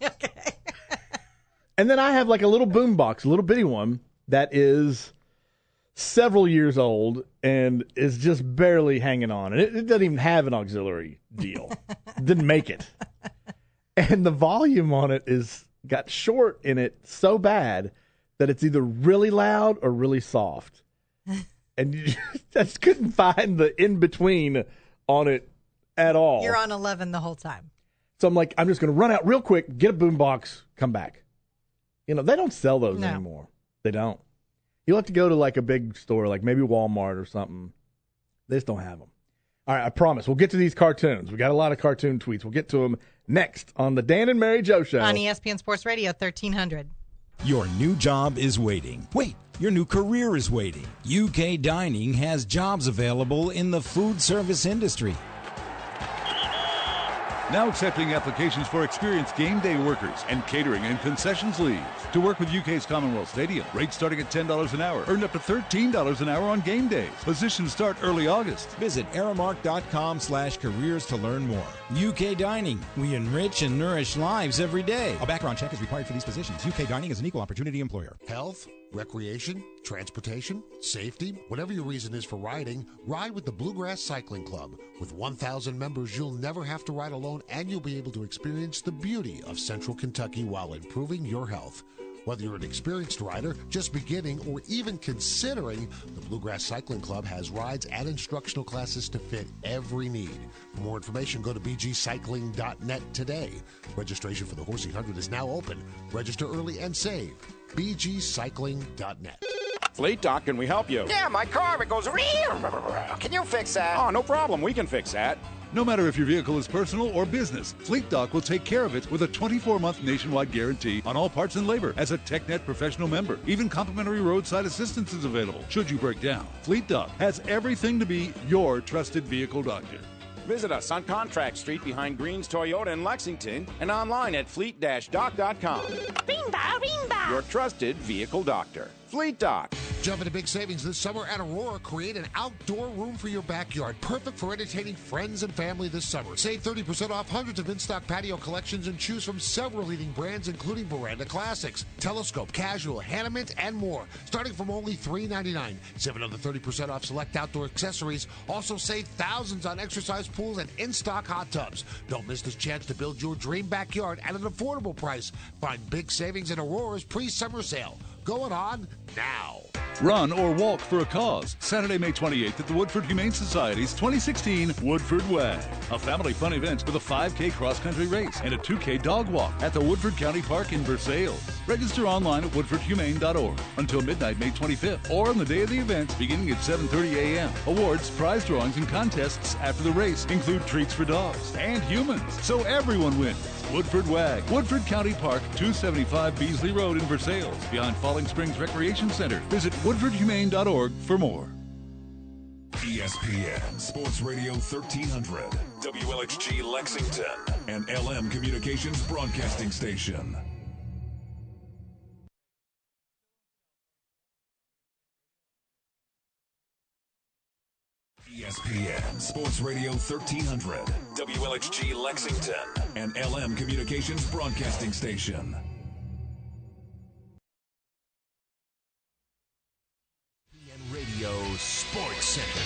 And then I have like a little boom box, a little bitty one that is several years old and is just barely hanging on. And it doesn't even have an auxiliary deal. Didn't make it. And the volume on it got short in it so bad that it's either really loud or really soft. And you just couldn't find the in-between on it at all. You're on 11 the whole time. So I'm like, I'm just going to run out real quick, get a boombox, come back. They don't sell those anymore. They don't. You'll have to go to like a big store, like maybe Walmart or something. They just don't have them. All right, I promise. We'll get to these cartoons. We got a lot of cartoon tweets. We'll get to them next on the Dan and Mary Jo Show. On ESPN Sports Radio 1300. Your new job is waiting. Wait, your new career is waiting. UK Dining has jobs available in the food service industry. Now accepting applications for experienced game day workers and catering and concessions leads. To work with UK's Commonwealth Stadium, rates starting at $10 an hour, earned up to $13 an hour on game days. Positions start early August. Visit aramark.com/careers to learn more. UK Dining. We enrich and nourish lives every day. A background check is required for these positions. UK Dining is an equal opportunity employer. Health, recreation, transportation, safety, whatever your reason is for riding, ride with the Bluegrass Cycling Club. With 1,000 members, you'll never have to ride alone, and you'll be able to experience the beauty of Central Kentucky while improving your health. Whether you're an experienced rider, just beginning, or even considering, the Bluegrass Cycling Club has rides and instructional classes to fit every need. For more information, go to bgcycling.net today. Registration for the Horsey 100 is now open. Register early and save. bgcycling.net. Fleet Doc, can we help you? Yeah, my car, it goes... Can you fix that? Oh, no problem. We can fix that. No matter if your vehicle is personal or business, Fleet Doc will take care of it with a 24-month nationwide guarantee on all parts and labor as a TechNet professional member. Even complimentary roadside assistance is available should you break down. Fleet Doc has everything to be your trusted vehicle doctor. Visit us on Contract Street behind Green's Toyota in Lexington and online at fleet-doc.com. Bing-ba, bing-ba. Your trusted vehicle doctor. Fleet Doc. Jump into big savings this summer at Aurora. Create an outdoor room for your backyard. Perfect for entertaining friends and family this summer. Save 30% off hundreds of in-stock patio collections and choose from several leading brands, including Veranda Classics, Telescope, Casual, Hanamint, and more. Starting from only $3.99. Save another 30% off select outdoor accessories. Also save thousands on exercise pools and in-stock hot tubs. Don't miss this chance to build your dream backyard at an affordable price. Find big savings in Aurora's pre-summer sale. Going on now. Run or walk for a cause. Saturday, May 28th at the Woodford Humane Society's 2016 Woodford Wag. A family fun event with a 5K cross-country race and a 2K dog walk at the Woodford County Park in Versailles. Register online at woodfordhumane.org until midnight, May 25th, or on the day of the event beginning at 7:30 a.m. Awards, prize drawings, and contests after the race include treats for dogs and humans, so everyone wins. Woodford Wag, Woodford County Park, 275 Beasley Road in Versailles, behind Falling Springs Recreation Center. Visit woodfordhumane.org for more. ESPN Sports Radio 1300, WLHG Lexington, and LM Communications Broadcasting Station. ESPN Sports Radio 1300, WLHG Lexington, and LM Communications Broadcasting Station. ESPN Radio Sports Center.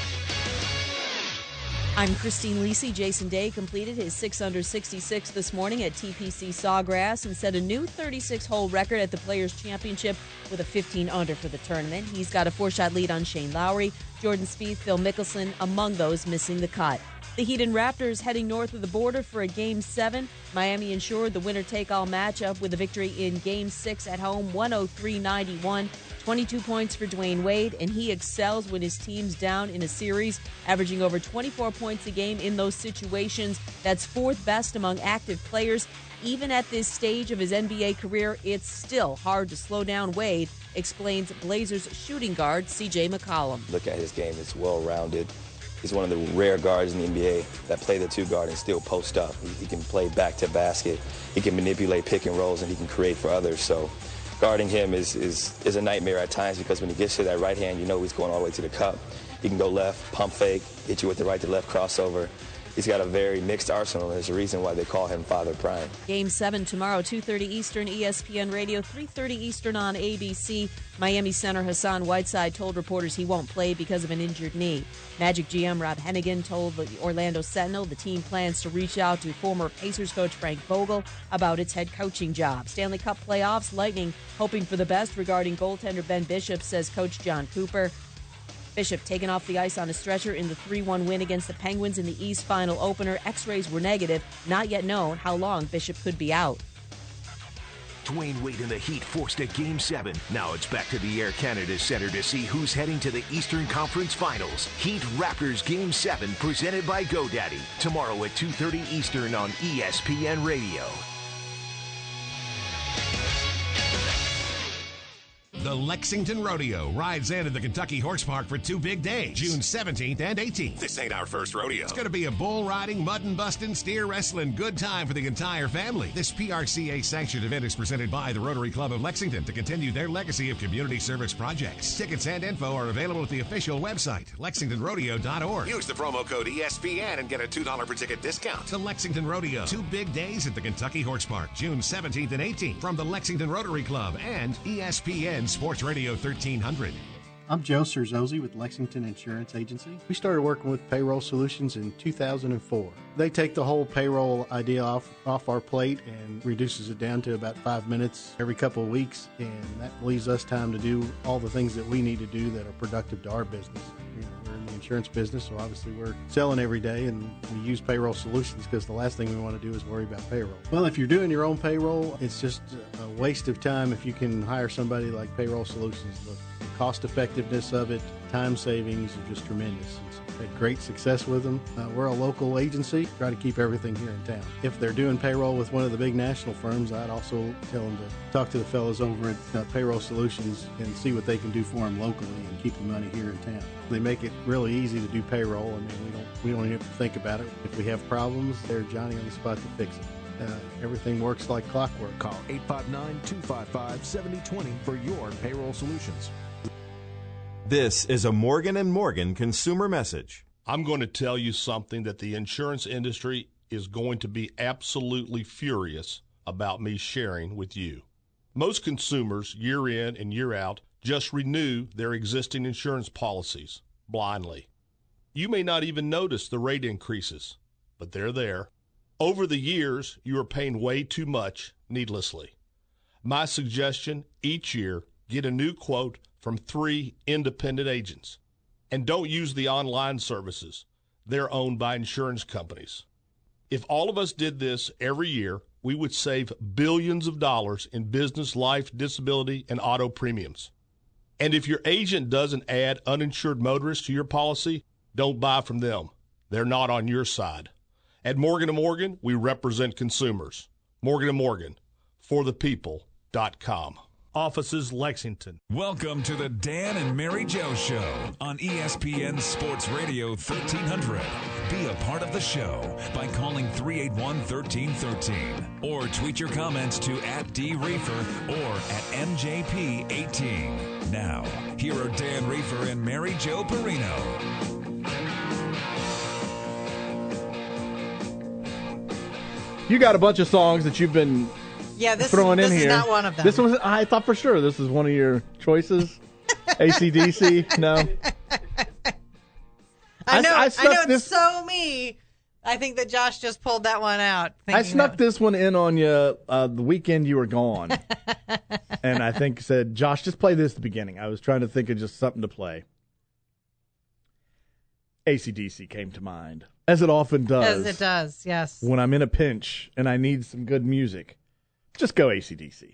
I'm Christine Lisi. Jason Day completed his 6 under 66 this morning at TPC Sawgrass and set a new 36-hole record at the Players' Championship with a 15 under for the tournament. He's got a 4-shot lead on Shane Lowry, Jordan Spieth, Phil Mickelson among those missing the cut. The Heat and Raptors heading north of the border for a Game 7. Miami ensured the winner-take-all matchup with a victory in Game 6 at home, 103-91. 22 points for Dwayne Wade, and he excels when his team's down in a series, averaging over 24 points a game in those situations. That's fourth best among active players. Even at this stage of his NBA career, it's still hard to slow down Wade, explains Blazers shooting guard C.J. McCollum. Look at his game. It's well-rounded. He's one of the rare guards in the NBA that play the two guard and still post up. He can play back to basket. He can manipulate pick and rolls, and he can create for others. So guarding him is a nightmare at times because when he gets to that right hand, you know he's going all the way to the cup. He can go left, pump fake, hit you with the right to left crossover. He's got a very mixed arsenal, and there's a reason why they call him Father Prime. Game 7 tomorrow, 2:30 Eastern, ESPN Radio, 3:30 Eastern on ABC. Miami center Hassan Whiteside told reporters he won't play because of an injured knee. Magic GM Rob Hennigan told the Orlando Sentinel the team plans to reach out to former Pacers coach Frank Vogel about its head coaching job. Stanley Cup playoffs, Lightning hoping for the best regarding goaltender Ben Bishop, says Coach John Cooper. Bishop taken off the ice on a stretcher in the 3-1 win against the Penguins in the East Final opener. X-rays were negative. Not yet known how long Bishop could be out. Dwayne Wade and the Heat forced a Game 7. Now it's back to the Air Canada Center to see who's heading to the Eastern Conference Finals. Heat Raptors Game 7 presented by GoDaddy. Tomorrow at 2:30 Eastern on ESPN Radio. The Lexington Rodeo rides into the Kentucky Horse Park for 2 big days, June 17th and 18th. This ain't our first rodeo. It's going to be a bull riding, mud and busting, steer wrestling good time for the entire family. This PRCA-sanctioned event is presented by the Rotary Club of Lexington to continue their legacy of community service projects. Tickets and info are available at the official website, lexingtonrodeo.org. Use the promo code ESPN and get a $2 per ticket discount. The Lexington Rodeo, 2 big days at the Kentucky Horse Park, June 17th and 18th, from the Lexington Rotary Club and ESPN Sports Radio 1300. I'm Joe Cerzosi with Lexington Insurance Agency. We started working with Payroll Solutions in 2004. They take the whole payroll idea off our plate and reduces it down to about 5 minutes every couple of weeks, and that leaves us time to do all the things that we need to do that are productive to our business. We're in the insurance business, so obviously we're selling every day, and we use Payroll Solutions because the last thing we want to do is worry about payroll. Well, if you're doing your own payroll, it's just a waste of time if you can hire somebody like Payroll Solutions. The cost effectiveness of it, time savings are just tremendous. We've had great success with them. We're a local agency, try to keep everything here in town. If they're doing payroll with one of the big national firms, I'd also tell them to talk to the fellows over at Payroll Solutions and see what they can do for them locally and keep the money here in town. They make it really easy to do payroll. I mean, we don't even have to think about it. If we have problems, they're Johnny on the spot to fix it. Everything works like clockwork. Call 859-255-7020 for your payroll solutions. This is a Morgan & Morgan consumer message. I'm going to tell you something that the insurance industry is going to be absolutely furious about me sharing with you. Most consumers, year in and year out, just renew their existing insurance policies blindly. You may not even notice the rate increases, but they're there. Over the years, you are paying way too much needlessly. My suggestion, each year, get a new quote from 3 independent agents. And don't use the online services. They're owned by insurance companies. If all of us did this every year, we would save billions of dollars in business, life, disability, and auto premiums. And if your agent doesn't add uninsured motorists to your policy, don't buy from them. They're not on your side. At Morgan & Morgan, we represent consumers. Morgan & Morgan, forthepeople.com. Offices, Lexington. Welcome to the Dan and Mary Joe Show on ESPN Sports Radio 1300. Be a part of the show by calling 381-1313 or tweet your comments to @DReefer or @MJP18. Now, here are Dan Reefer and Mary Jo Perino. You got a bunch of songs that you've been throwing in here. This is not one of them. This was, I thought for sure this was one of your choices. AC/DC? No. I know it's so me. I think that Josh just pulled that one out. I snuck this one in on you the weekend you were gone. And I think said, Josh, just play this at the beginning. I was trying to think of just something to play. AC/DC came to mind, as it often does. As it does, yes. When I'm in a pinch and I need some good music, just go AC/DC.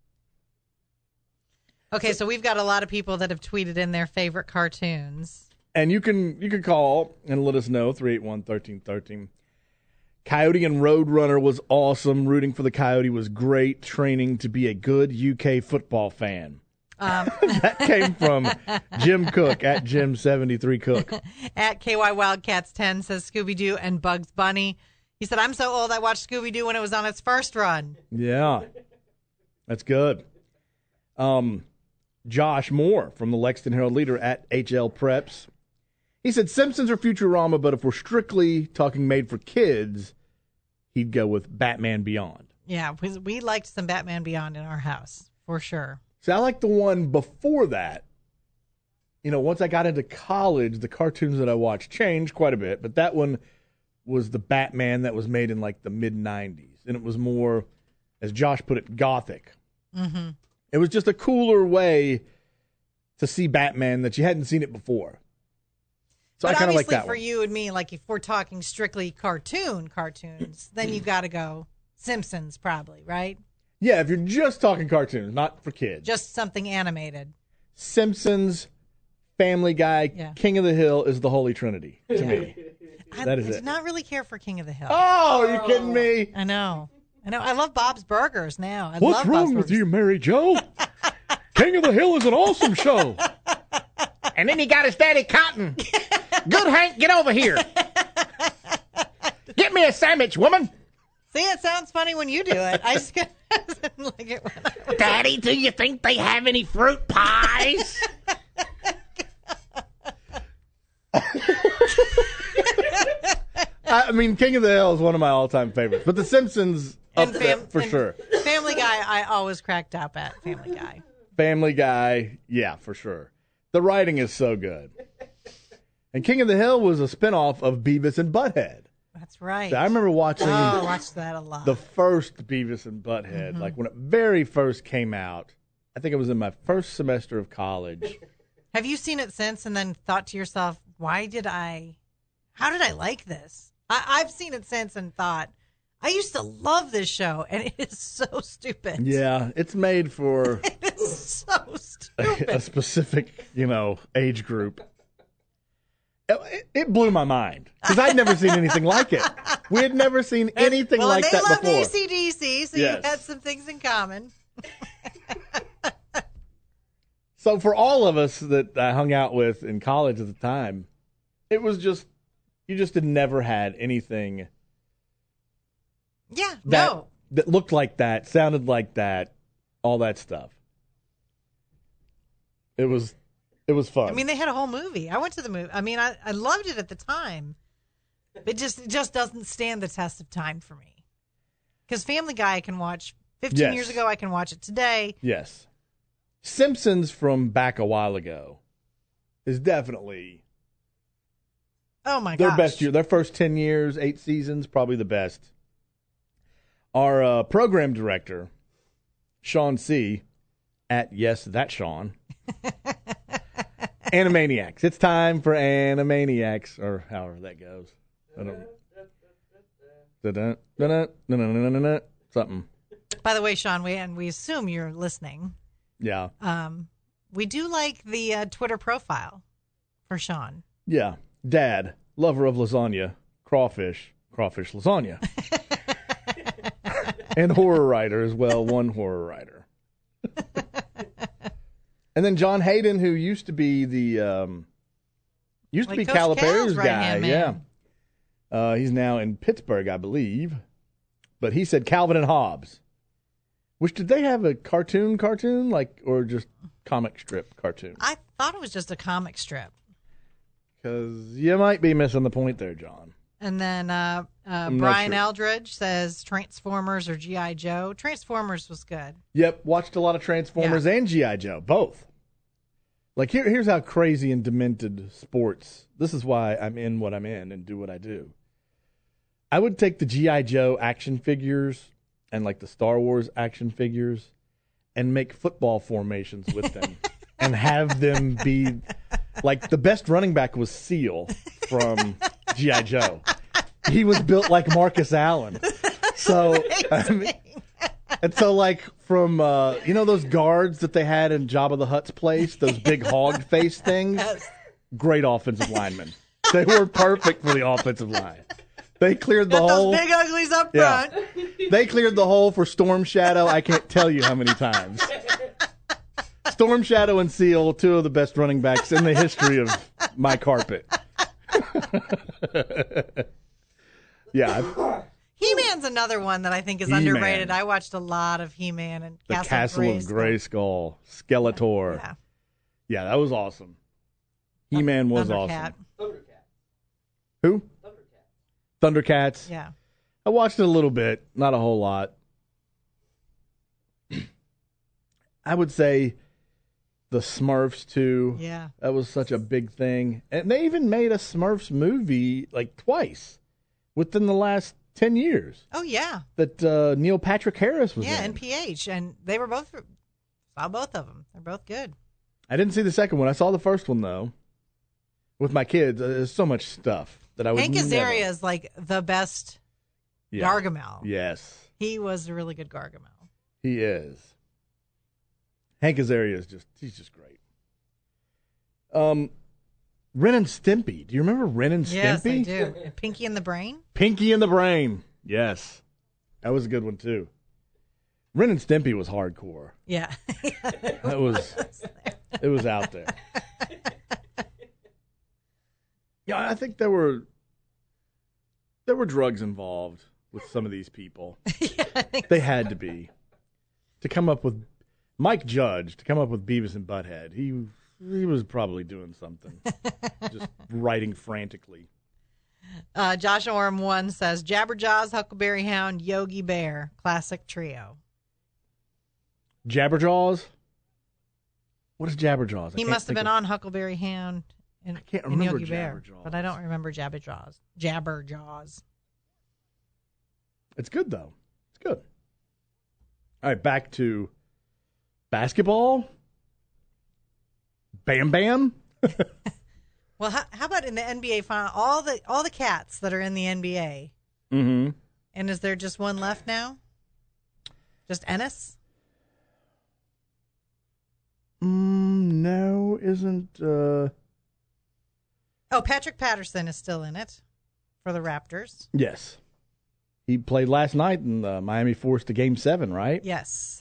Okay, so we've got a lot of people that have tweeted in their favorite cartoons. And you can call and let us know, 381-1313. Coyote and Roadrunner was awesome. Rooting for the Coyote was great. Training to be a good UK football fan. That came from Jim Cook at Jim73Cook. At KY Wildcats 10 says Scooby-Doo and Bugs Bunny. He said, I'm so old I watched Scooby-Doo when it was on its first run. Yeah, that's good. Josh Moore from the Lexington Herald Leader at HL Preps. He said Simpsons or Futurama, but if we're strictly talking made for kids, he'd go with Batman Beyond. Yeah, we liked some Batman Beyond in our house, for sure. See, I like the one before that. You know, once I got into college, the cartoons that I watched changed quite a bit, but that one was the Batman that was made in like the mid-'90s, and it was more, as Josh put it, gothic. Mm-hmm. It was just a cooler way to see Batman that you hadn't seen it before. So but I kind of like that for one. you and me, like if we're talking strictly cartoons, then you got to go Simpsons probably, right? Yeah, if you're just talking cartoons, not for kids. Just something animated. Simpsons, Family Guy, King of the Hill is the Holy Trinity to me. That is I it. did not really care for King of the Hill. Oh, you kidding me? I know. I love Bob's Burgers now. What's wrong with you, Mary Jo? King of the Hill is an awesome show. And then he got his daddy Cotton. Good, Hank, get over here. Get me a sandwich, woman. See, it sounds funny when you do it. I just didn't like it when I Daddy, do you think they have any fruit pies? I mean, King of the Hill is one of my all-time favorites, but The Simpsons up there for sure. Family Guy, I always cracked up at Family Guy. Family Guy, yeah, for sure. The writing is so good. And King of the Hill was a spinoff of Beavis and Butthead. That's right. So I remember watching I watched that a lot. the first Beavis and Butthead, like when it very first came out. I think it was in my first semester of college. Have you seen it since and then thought to yourself, how did I like this? I've seen it since and thought, I used to love this show, and it is so stupid. Yeah, it's made for It is so stupid. a specific, age group. It blew my mind because I'd never seen anything like it. We had never seen anything like that before. They loved AC/DC, so Yes. you had some things in common. So for all of us that I hung out with in college at the time, it was just, you just had never had anything that looked like that, sounded like that, all that stuff. It was fun. I mean, they had a whole movie. I went to the movie. I mean, I loved it at the time. It just doesn't stand the test of time for me. Because Family Guy I can watch 15 years ago. I can watch it today. Yes. Simpsons from back a while ago is definitely their best year. Their first 10 years, 8 seasons, probably the best. Our program director, Sean C., at Yes, That Sean, Animaniacs. It's time for Animaniacs, or however that goes. I don't. Something. By the way, Sean, we assume you're listening. Yeah. We do like the Twitter profile for Sean. Yeah. Dad, lover of lasagna, crawfish lasagna. And horror writer as well, one horror writer. And then John Hayden, who used to be Calipari's guy. Right-hand man. Yeah. He's now in Pittsburgh, I believe. But he said Calvin and Hobbes. Which, did they have a cartoon, or just comic strip cartoon? I thought it was just a comic strip. Because you might be missing the point there, John. And then Brian Eldridge says Transformers or G.I. Joe. Transformers was good. Yep, watched a lot of Transformers and G.I. Joe, both. Like, here's how crazy and demented sports. This is why I'm in what I'm in and do what I do. I would take the G.I. Joe action figures and like the Star Wars action figures and make football formations with them and have them be like the best running back was Seal from G.I. Joe. He was built like Marcus Allen. So, and so like from, those guards that they had in Jabba the Hutt's place, those big hog face things, great offensive linemen. They were perfect for the offensive line. They cleared the hole. Those big uglies up front. They cleared the hole for Storm Shadow. I can't tell you how many times. Storm Shadow and Seal, two of the best running backs in the history of my carpet. Yeah. He-Man's another one that I think is He-Man. underrated. I watched a lot of He-Man and The Castle of Grayskull. Skeletor. Yeah. Yeah, that was awesome. He-Man was Thundercat. awesome. Who? Thundercats. Yeah. I watched it a little bit, not a whole lot. I would say the Smurfs too. Yeah. That was such a big thing. And they even made a Smurfs movie like twice within the last 10 years. Oh, yeah. That Neil Patrick Harris was in. Yeah, NPH. And they were saw both of them. They're both good. I didn't see the second one. I saw the first one, though, with my kids. There's so much stuff that I would Hank never... Azaria is like the best Gargamel. Yes. He was a really good Gargamel. He is. Hank Azaria he's just great. Ren and Stimpy. Do you remember Ren and Stimpy? Yes, I do. Pinky and the Brain? Pinky and the Brain. Yes. That was a good one, too. Ren and Stimpy was hardcore. Yeah. It was out there. Yeah, I think there were drugs involved with some of these people. Yeah, I think they had to be. To come up with Mike Judge, to come up with Beavis and Butthead, he was probably doing something. Just writing frantically. Josh Orm 1 says, Jabberjaws, Huckleberry Hound, Yogi Bear, classic trio. Jabberjaws? What is Jabberjaws? He must have been on Huckleberry Hound and remember Yogi Bear, Jabberjaws. but I don't remember Jabberjaws. Jabberjaws. It's good, though. It's good. All right, back to basketball. Bam Bam. Well, how about in the NBA final? All the cats that are in the NBA. Mm-hmm. And is there just one left now? Just Ennis? No, isn't. Oh, Patrick Patterson is still in it for the Raptors. Yes. He played last night and Miami forced a Game 7, right? Yes.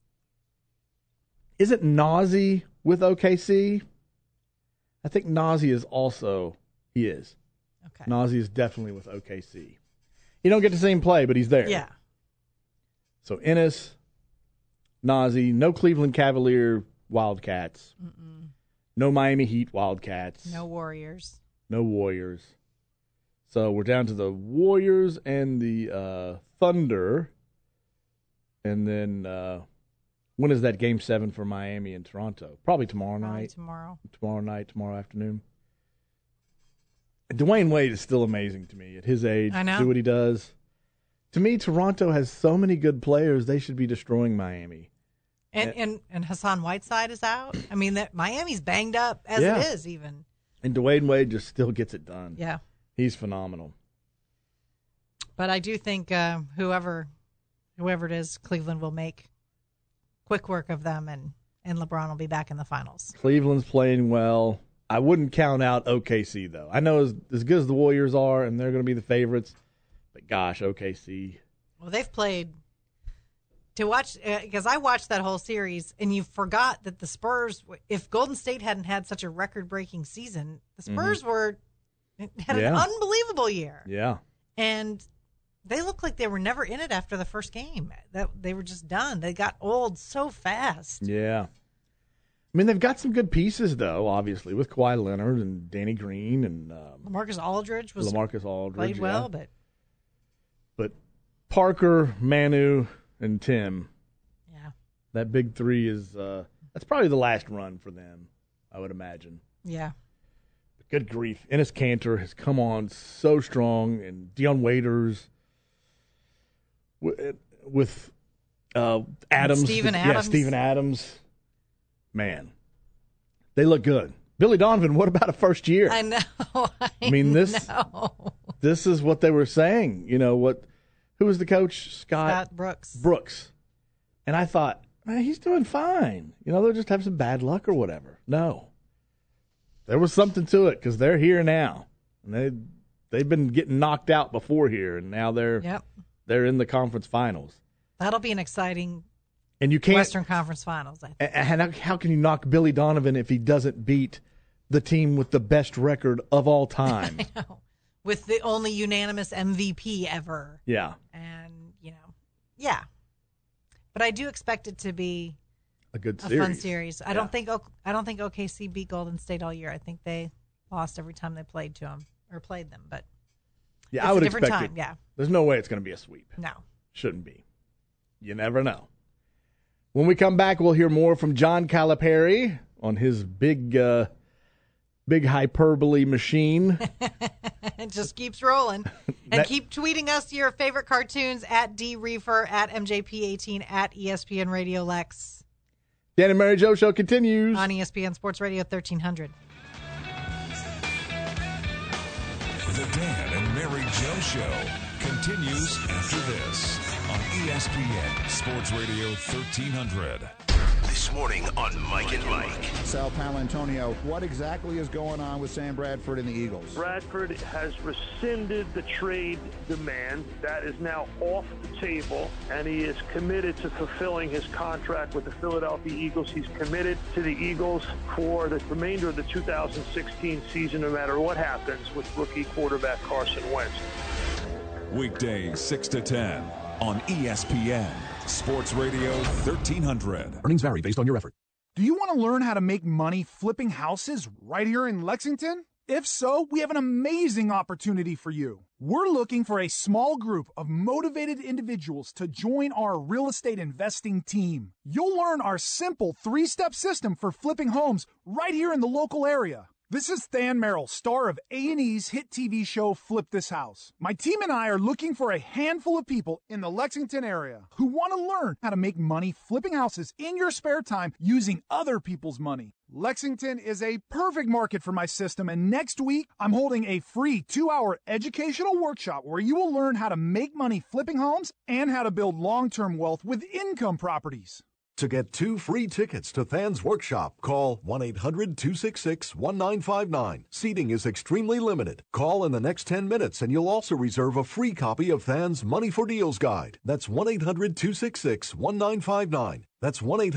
Isn't Nazi with OKC? I think Nazi is also. He is. Okay. Nazi is definitely with OKC. You don't get to see him play, but he's there. Yeah. So Ennis, Nazi, no Cleveland Cavalier Wildcats. Mm-mm. No Miami Heat Wildcats. No Warriors. No Warriors. So we're down to the Warriors and the Thunder. And then when is that Game 7 for Miami and Toronto? Probably tomorrow night. Tomorrow. Tomorrow afternoon. Dwayne Wade is still amazing to me at his age. I know. Do what he does. To me, Toronto has so many good players, they should be destroying Miami. And Hassan Whiteside is out. I mean, Miami's banged up as it is even. And Dwayne Wade just still gets it done. Yeah. He's phenomenal. But I do think whoever it is, Cleveland will make quick work of them, and LeBron will be back in the finals. Cleveland's playing well. I wouldn't count out OKC, though. I know as good as the Warriors are, and they're going to be the favorites, but gosh, OKC. Well, they've played to watch, because I watched that whole series, and you forgot that the Spurs, if Golden State hadn't had such a record-breaking season, the Spurs had an unbelievable year. Yeah. And they looked like they were never in it after the first game. That they were just done. They got old so fast. Yeah. I mean, they've got some good pieces, though, obviously, with Kawhi Leonard and Danny Green and LaMarcus Aldridge played well, but Parker, Manu, and Tim. Yeah. That big three is that's probably the last run for them, I would imagine. Yeah. Good grief. Enes Kanter has come on so strong, and Dion Waiters with Adams. Steven Adams. Yeah, Steven Adams. Man, they look good. Billy Donovan, what about a first year? I know. I mean, this is what they were saying. You know, who was the coach? Scott Brooks. Brooks. And I thought, man, he's doing fine. You know, they'll just have some bad luck or whatever. No. There was something to it because they're here now. And they've been getting knocked out before here, and now they're in the conference finals. That'll be an exciting and you can't, Western Conference Finals, I think. And how can you knock Billy Donovan if he doesn't beat the team with the best record of all time? I know. With the only unanimous MVP ever. Yeah. And, yeah. But I do expect it to be a good series. A fun series. I don't think OKC beat Golden State all year. I think they lost every time they played them. But yeah, it's I would a different expect time. it. Yeah. There's no way it's going to be a sweep. No. Shouldn't be. You never know. When we come back, we'll hear more from John Calipari on his big hyperbole machine. It just keeps rolling. And keep tweeting us your favorite cartoons at DReefer, at MJP18, at ESPN Radio Lex. Dan and Mary Jo Show continues on ESPN Sports Radio 1300. The Dan and Mary Jo Show continues after this on ESPN Sports Radio 1300. This morning on Mike and Mike. Sal Paolantonio, what exactly is going on with Sam Bradford and the Eagles? Bradford has rescinded the trade demand. That is now off the table, and he is committed to fulfilling his contract with the Philadelphia Eagles. He's committed to the Eagles for the remainder of the 2016 season, no matter what happens with rookie quarterback Carson Wentz. Weekdays 6 to 10 on ESPN Sports Radio 1300. Earnings vary based on your effort. Do you want to learn how to make money flipping houses right here in Lexington? If so, we have an amazing opportunity for you. We're looking for a small group of motivated individuals to join our real estate investing team. You'll learn our simple 3-step system for flipping homes right here in the local area. This is Than Merrill, star of A&E's hit TV show Flip This House. My team and I are looking for a handful of people in the Lexington area who want to learn how to make money flipping houses in your spare time using other people's money. Lexington is a perfect market for my system, and next week I'm holding a free 2-hour educational workshop where you will learn how to make money flipping homes and how to build long-term wealth with income properties. To get 2 free tickets to Than's workshop, call 1-800-266-1959. Seating is extremely limited. Call in the next 10 minutes and you'll also reserve a free copy of Than's Money for Deals Guide. That's 1-800-266-1959. That's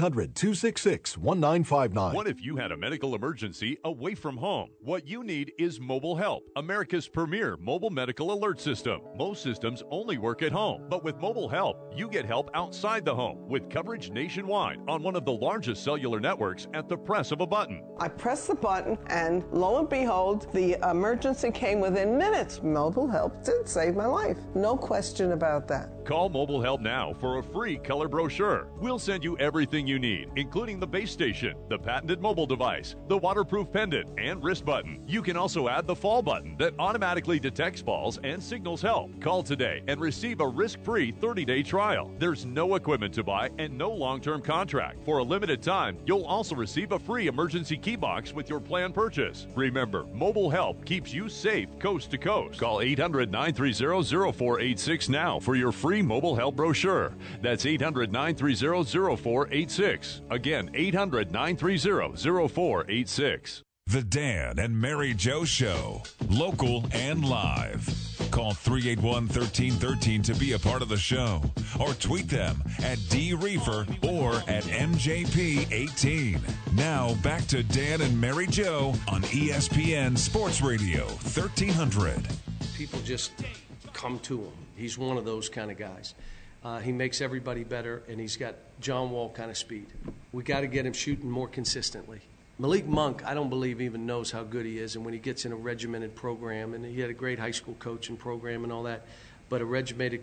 1-800-266-1959. What if you had a medical emergency away from home? What you need is Mobile Help, America's premier mobile medical alert system. Most systems only work at home, but with Mobile Help, you get help outside the home with coverage nationwide on one of the largest cellular networks at the press of a button. I pressed the button, and lo and behold, the emergency came within minutes. Mobile Help did save my life. No question about that. Call Mobile Help now for a free color brochure. We'll send you everything you need, including the base station, the patented mobile device, the waterproof pendant, and wrist button. You can also add the fall button that automatically detects falls and signals help. Call today and receive a risk-free 30-day trial. There's no equipment to buy and no long-term contract. For a limited time, you'll also receive a free emergency key box with your planned purchase. Remember, Mobile Help keeps you safe coast to coast. Call 800-930-0486 now for your free Mobile Help brochure. That's 800-930-0486. Again, 800-930-0486. The Dan and Mary Jo Show, local and live. Call 381-1313 to be a part of the show, or tweet them at DReefer or at MJP18. Now back to Dan and Mary Jo on ESPN Sports Radio 1300. People just come to him. He's one of those kind of guys. He makes everybody better, and he's got John Wall kind of speed. We got to get him shooting more consistently. Malik Monk, I don't believe even knows how good he is, and when he gets in a regimented program, and he had a great high school coach and program and all that, but a regimented,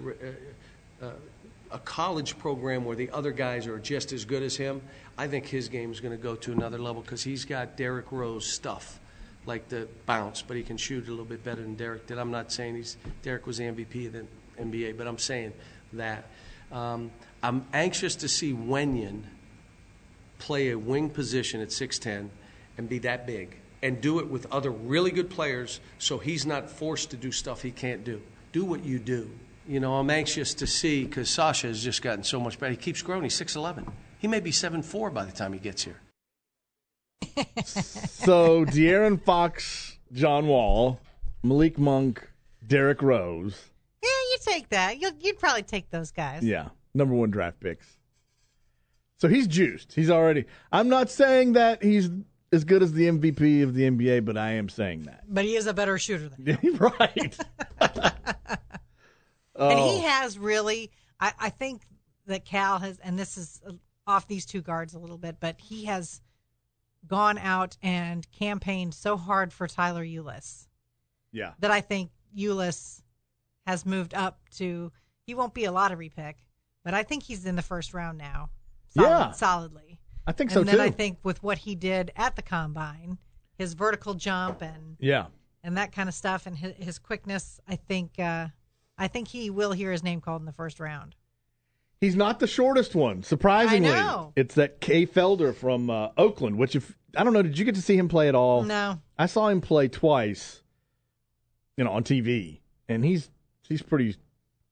a college program where the other guys are just as good as him, I think his game is going to go to another level because he's got Derrick Rose stuff, like the bounce, but he can shoot a little bit better than Derrick did. I'm not saying Derrick was the MVP of the NBA, but I'm saying that. I'm anxious to see Wenyen play a wing position at 6'10" and be that big and do it with other really good players so he's not forced to do stuff he can't do. Do what you do. You know, I'm anxious to see because Sasha has just gotten so much better. He keeps growing. He's 6'11". He may be 7'4" by the time he gets here. So, De'Aaron Fox, John Wall, Malik Monk, Derrick Rose. Yeah, you take that. You'd probably take those guys. Yeah, number 1 draft picks. So he's juiced. He's already. I'm not saying that he's as good as the MVP of the NBA, but I am saying that. But he is a better shooter than him. Right. And he has really, I think that Cal has, and this is off these two guards a little bit, but he has gone out and campaigned so hard for Tyler Ulis. Yeah. That I think Ulis has moved up to, he won't be a lottery pick, but I think he's in the first round now. Solidly. I think so, too. And then I think with what he did at the Combine, his vertical jump and that kind of stuff and his quickness, I think he will hear his name called in the first round. He's not the shortest one, surprisingly. I know. It's that Kay Felder from Oakland, which I don't know, did you get to see him play at all? No. I saw him play twice, on TV, and he's pretty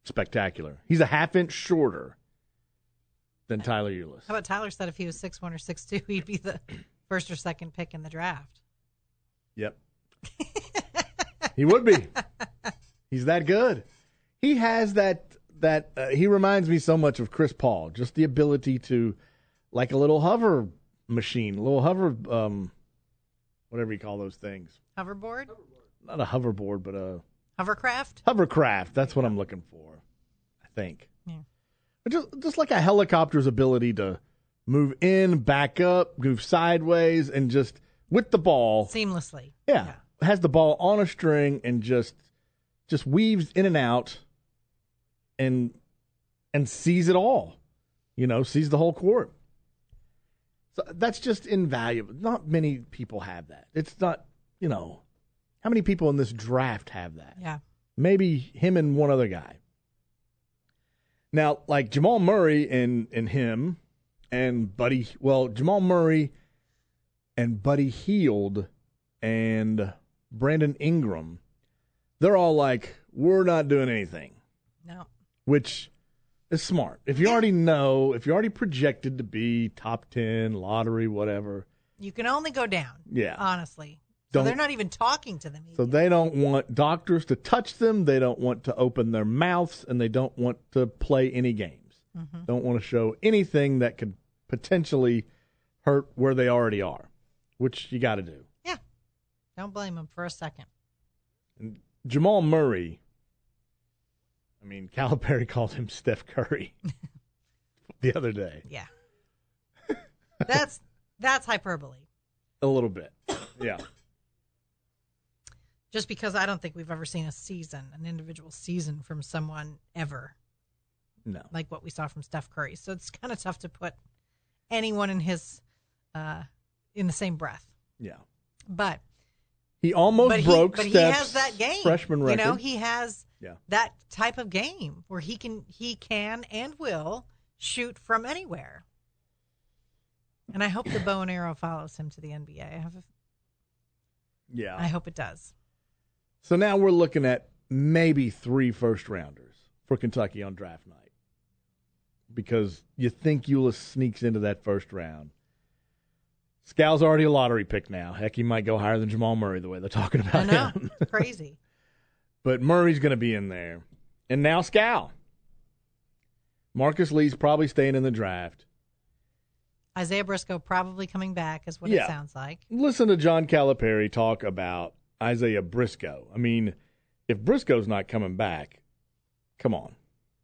spectacular. He's a half-inch shorter than Tyler Ulis. How about Tyler said if he was 6'1" or 6'2", he'd be the first or second pick in the draft. Yep. He would be. He's that good. He has that he reminds me so much of Chris Paul, just the ability to, like a little hover machine, a little hover, whatever you call those things. Hoverboard? Not a hoverboard, but a... Hovercraft? Hovercraft. That's what I'm looking for, I think. Yeah. But just like a helicopter's ability to move in, back up, move sideways, and just with the ball. Seamlessly. Yeah. Has the ball on a string and just weaves in and out and sees it all. Sees the whole court. So that's just invaluable. Not many people have that. It's not, how many people in this draft have that? Yeah. Maybe him and one other guy. Now, like Jamal Murray and him and Jamal Murray and Buddy Hield and Brandon Ingram, they're all like, we're not doing anything. No. Which is smart. If you already know, if you're already projected to be top 10, lottery, whatever. You can only go down. Yeah. Honestly. So they're not even talking to them. So they don't want doctors to touch them. They don't want to open their mouths, and they don't want to play any games. Mm-hmm. Don't want to show anything that could potentially hurt where they already are, which you got to do. Yeah. Don't blame them for a second. And Jamal Murray, Calipari called him Steph Curry the other day. Yeah. That's hyperbole. A little bit. Yeah. Just because I don't think we've ever seen an individual season from someone ever. No. Like what we saw from Steph Curry. So it's kind of tough to put anyone in his in the same breath. Yeah. But he almost broke Steph's he has that game. Freshman record. He has that type of game where he can and will shoot from anywhere. And I hope the bow and arrow follows him to the NBA. I hope it does. So now we're looking at maybe 3 first-rounders for Kentucky on draft night. Because you think Ulis sneaks into that first round. Scal's already a lottery pick now. Heck, he might go higher than Jamal Murray the way they're talking about him. Crazy. But Murray's going to be in there. And now Scal. Marcus Lee's probably staying in the draft. Isaiah Briscoe probably coming back is what it sounds like. Listen to John Calipari talk about Isaiah Briscoe. If Briscoe's not coming back, come on.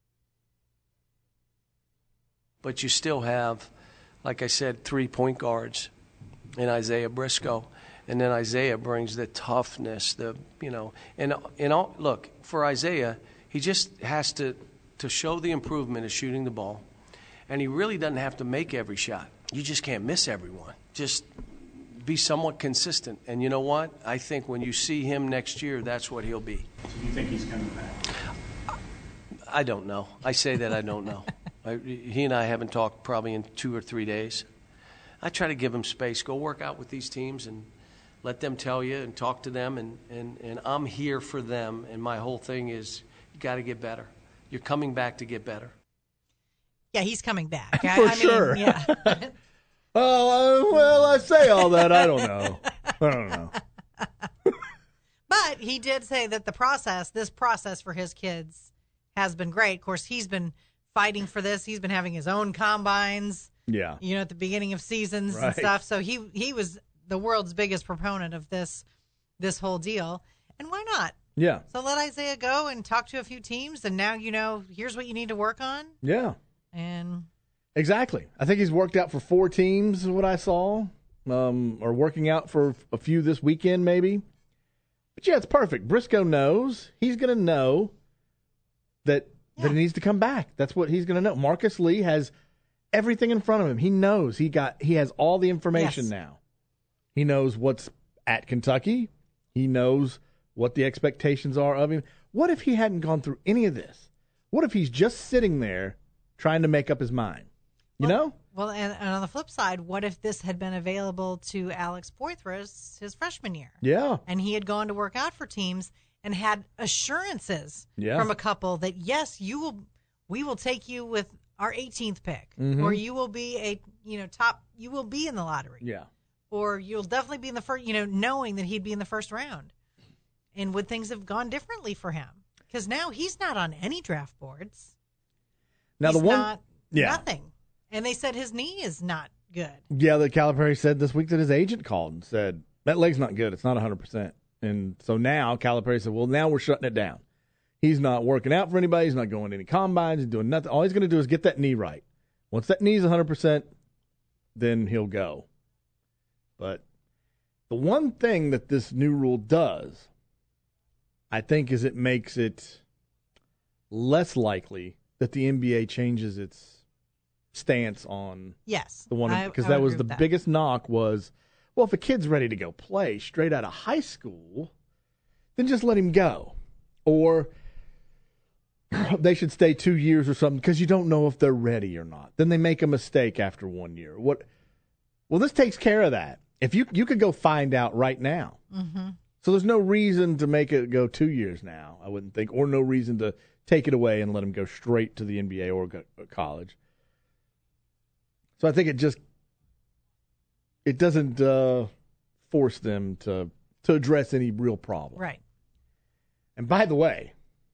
But you still have, like I said, 3 point guards in Isaiah Briscoe. And then Isaiah brings the toughness, look, for Isaiah, he just has to show the improvement of shooting the ball. And he really doesn't have to make every shot. You just can't miss everyone. Just be somewhat consistent. And you know what? I think when you see him next year, that's what he'll be. So you think he's coming back? I don't know. I say that I don't know. He and I haven't talked probably in 2 or 3 days. I try to give him space. Go work out with these teams and let them tell you and talk to them. And I'm here for them. And my whole thing is you got to get better. You're coming back to get better. Yeah, he's coming back. For sure. Yeah. Well, I say all that. I don't know. But he did say that this process for his kids has been great. Of course, he's been fighting for this. He's been having his own combines. Yeah. At the beginning of seasons and stuff. So he was the world's biggest proponent of this whole deal. And why not? Yeah. So let Isaiah go and talk to a few teams, and now here's what you need to work on. Yeah. And exactly. I think he's worked out for 4 teams, is what I saw, or working out for a few this weekend maybe. But yeah, it's perfect. Briscoe knows. He's going to know that he needs to come back. That's what he's going to know. Marcus Lee has everything in front of him. He knows. He has all the information now. He knows what's at Kentucky. He knows what the expectations are of him. What if he hadn't gone through any of this? What if he's just sitting there trying to make up his mind? Well, and on the flip side, what if this had been available to Alex Poythress his freshman year? Yeah. And he had gone to work out for teams, and had assurances from a couple that, yes, we will take you with our 18th pick, or you will be you will be in the lottery. Yeah. Or you'll definitely be in the first, knowing that he'd be in the first round. And would things have gone differently for him? Because now he's not on any draft boards. Now He's nothing. And they said his knee is not good. Yeah, the Calipari said this week that his agent called and said, that leg's not good. It's not 100%. And so now Calipari said, well, now we're shutting it down. He's not working out for anybody. He's not going to any combines. He's doing nothing. All he's going to do is get that knee right. Once that knee's 100%, then he'll go. But the one thing that this new rule does, I think, is it makes it less likely that the NBA changes its stance on the one. Because that was the biggest knock was, well, if a kid's ready to go play straight out of high school, then just let him go. Or they should stay 2 years or something because you don't know if they're ready or not. Then they make a mistake after 1 year. Well, this takes care of that. If you could go find out right now. Mm-hmm. So there's no reason to make it go 2 years now, I wouldn't think, or no reason to take it away and let him go straight to the NBA or college. So I think it doesn't force them to address any real problem. Right. And by the way,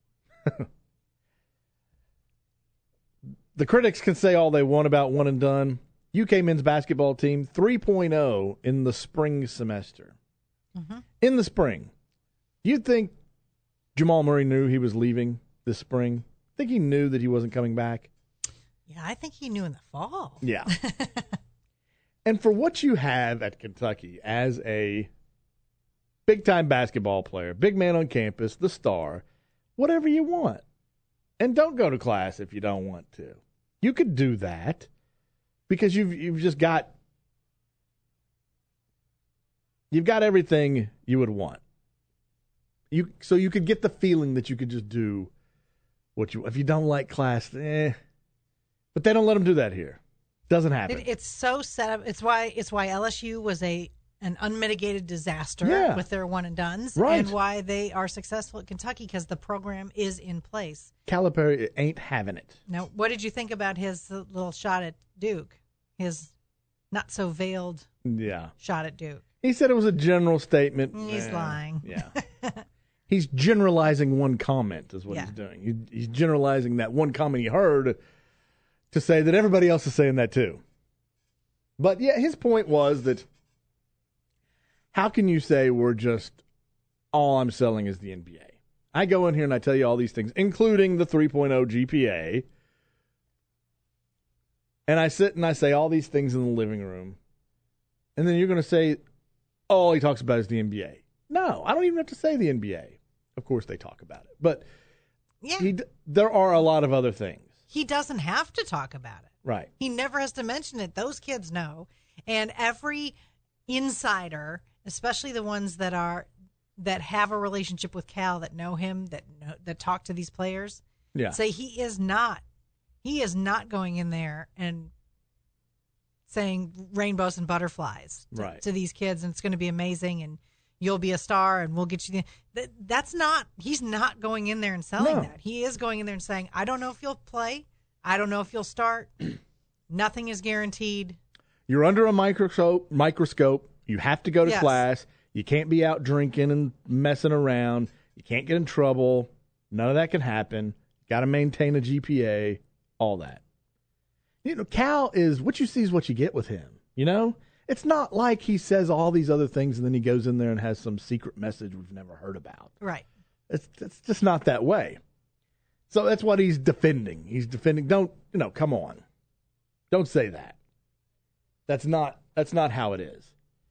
the critics can say all they want about one and done. UK men's basketball team 3.0 in the spring semester. Mm-hmm. In the spring. You'd think Jamal Murray knew he was leaving this spring. Think he knew that he wasn't coming back? Yeah, I think he knew in the fall. Yeah. And for what you have at Kentucky as a big-time basketball player, big man on campus, the star, whatever you want. And don't go to class if you don't want to. You could do that. Because you've just got everything you would want. So you could get the feeling that you could just do if you don't like class, but they don't let them do that here. Doesn't happen. It's so set up. It's why LSU was an unmitigated disaster with their one and dones, right. And why they are successful at Kentucky because the program is in place. Calipari ain't having it. Now, what did you think about his little shot at Duke? His not so veiled shot at Duke. He said it was a general statement. He's lying. Yeah. He's generalizing one comment is what he's doing. He's generalizing that one comment he heard to say that everybody else is saying that too. But yeah, his point was that how can you say we're just all I'm selling is the NBA? I go in here and I tell you all these things, including the 3.0 GPA. And I sit and I say all these things in the living room. And then you're going to say, all he talks about is the NBA. No, I don't even have to say the NBA. Of course they talk about it. But there are a lot of other things. He doesn't have to talk about it. Right. He never has to mention it. Those kids know. And every insider, especially the ones that have a relationship with Cal, that know him, that talk to these players, say he is not going in there and saying rainbows and butterflies to these kids, and it's going to be amazing, and you'll be a star, and we'll get you he's not going in there and selling that. He is going in there and saying, I don't know if you'll play. I don't know if you'll start. Nothing is guaranteed. You're under a microscope. You have to go to class. You can't be out drinking and messing around. You can't get in trouble. None of that can happen. Got to maintain a GPA. All that. Cal is what you see is what you get with him. It's not like he says all these other things and then he goes in there and has some secret message we've never heard about. Right. It's just not that way. So that's what he's defending. He's defending. Come on. Don't say that. That's not how it is.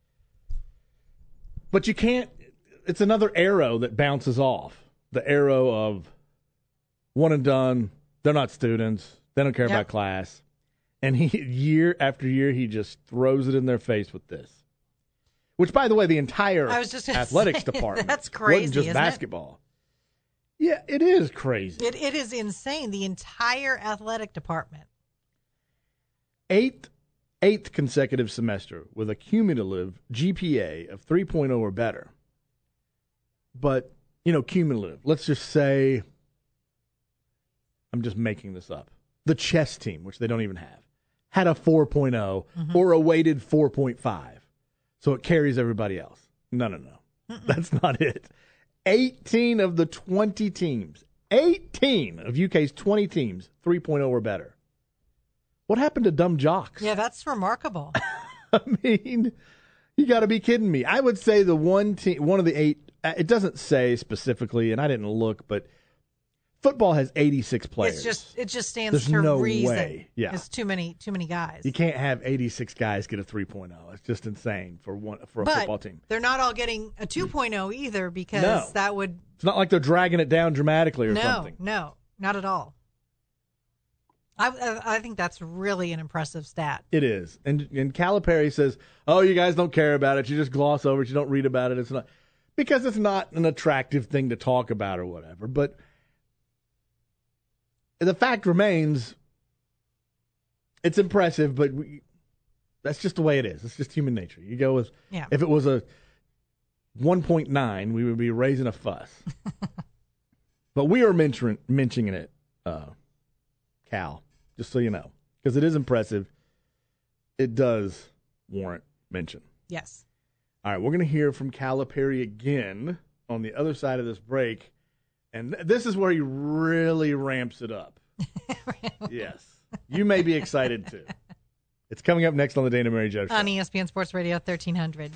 But you can't. It's another arrow that bounces off. The arrow of one and done. They're not students. They don't care about class. And he, year after year, he just throws it in their face with this. Which, by the way, the entire athletics department. That's crazy, wasn't just basketball. Yeah, it is crazy. It is insane. The entire athletic department. Eighth consecutive semester with a cumulative GPA of 3.0 or better. But cumulative. Let's just say, I'm just making this up. The chess team, which they don't even have, had a 4.0 or a weighted 4.5. So it carries everybody else. No. That's not it. 18 of the 20 teams, 18 of UK's 20 teams, 3.0 or better. What happened to dumb jocks? Yeah, that's remarkable. I mean, you got to be kidding me. I would say the one of the 8, it doesn't say specifically, and I didn't look, but football has 86 players. It just stands There's to no reason. way. Yeah. It's too many guys. You can't have 86 guys get a 3.0. It's just insane for a football team. They're not all getting a 2.0 either because that would... It's not like they're dragging it down dramatically or something. No, not at all. I think that's really an impressive stat. It is. And Calipari says, oh, you guys don't care about it. You just gloss over it. You don't read about it. It's not... Because it's not an attractive thing to talk about or whatever. But the fact remains, it's impressive, but that's just the way it is. It's just human nature. You go with, if it was a 1.9, we would be raising a fuss. But we are mentioning it, Cal, just so you know, because it is impressive. It does warrant mention. Yes. All right, we're going to hear from Calipari again on the other side of this break. And this is where he really ramps it up. Yes. You may be excited, too. It's coming up next on the Dan and Mary Jo Show. On ESPN Sports Radio 1300.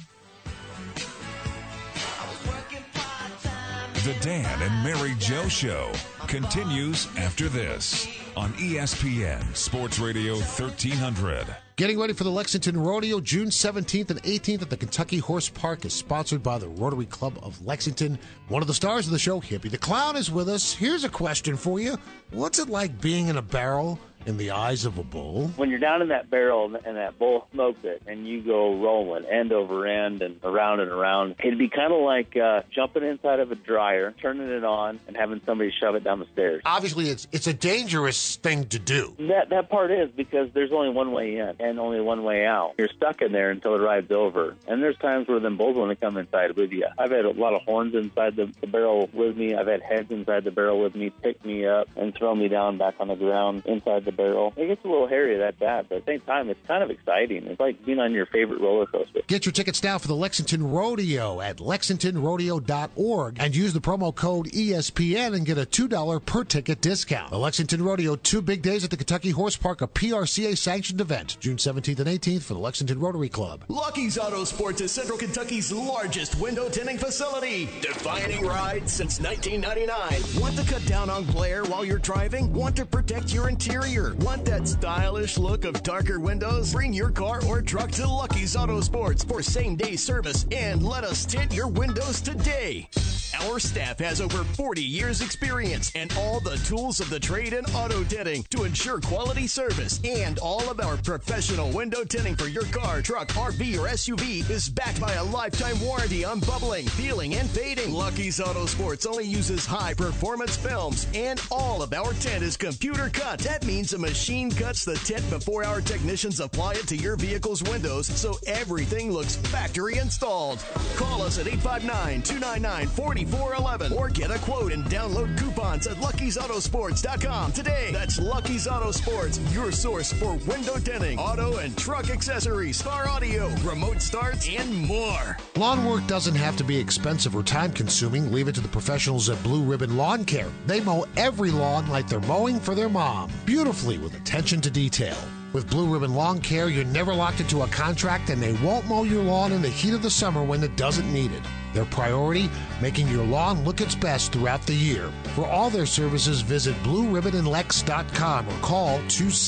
The Dan and Mary Jo Show continues after this on ESPN Sports Radio 1300. Getting ready for the Lexington Rodeo June 17th and 18th at the Kentucky Horse Park is sponsored by the Rotary Club of Lexington. One of the stars of the show, Hippie the Clown, is with us. Here's a question for you. What's it like being in a barrel in the eyes of a bull? When you're down in that barrel and that bull smokes it and you go rolling end over end and around, it'd be kind of like jumping inside of a dryer, turning it on, and having somebody shove it down the stairs. Obviously, it's a dangerous thing to do. That part is because there's only one way in and only one way out. You're stuck in there until the ride's over. And there's times where them bulls want to come inside with you. I've had a lot of horns inside the barrel with me. I've had heads inside the barrel with me, pick me up and throw me down back on the ground inside the barrel. It gets a little hairy that bad, but at the same time, it's kind of exciting. It's like being on your favorite roller coaster. Get your tickets now for the Lexington Rodeo at lexingtonrodeo.org and use the promo code ESPN and get a $2 per ticket discount. The Lexington Rodeo, 2 big days at the Kentucky Horse Park, a PRCA-sanctioned event, June 17th and 18th for the Lexington Rotary Club. Lucky's Auto Sports is Central Kentucky's largest window tinting facility. Defining rides since 1999. Want to cut down on glare while you're driving? Want to protect your interior? Want that stylish look of darker windows? Bring your car or truck to Lucky's Auto Sports for same-day service and let us tint your windows today. Our staff has over 40 years experience and all the tools of the trade in auto tinting to ensure quality service. And all of our professional window tinting for your car, truck, RV, or SUV is backed by a lifetime warranty on bubbling, peeling, and fading. Lucky's Auto Sports only uses high-performance films, and all of our tint is computer cut. That means a machine cuts the tint before our technicians apply it to your vehicle's windows, so everything looks factory installed. Call us at 859-299-4411 or get a quote and download coupons at Lucky'sAutosports.com today. That's Lucky's Auto Sports, your source for window tinting, auto and truck accessories, star audio, remote starts, and more. Lawn work doesn't have to be expensive or time-consuming. Leave it to the professionals at Blue Ribbon Lawn Care. They mow every lawn like they're mowing for their mom, beautifully with attention to detail. With Blue Ribbon Lawn Care, you're never locked into a contract, and they won't mow your lawn in the heat of the summer when it doesn't need it. Their priority, making your lawn look its best throughout the year. For all their services, visit BlueRibbonandLex.com or call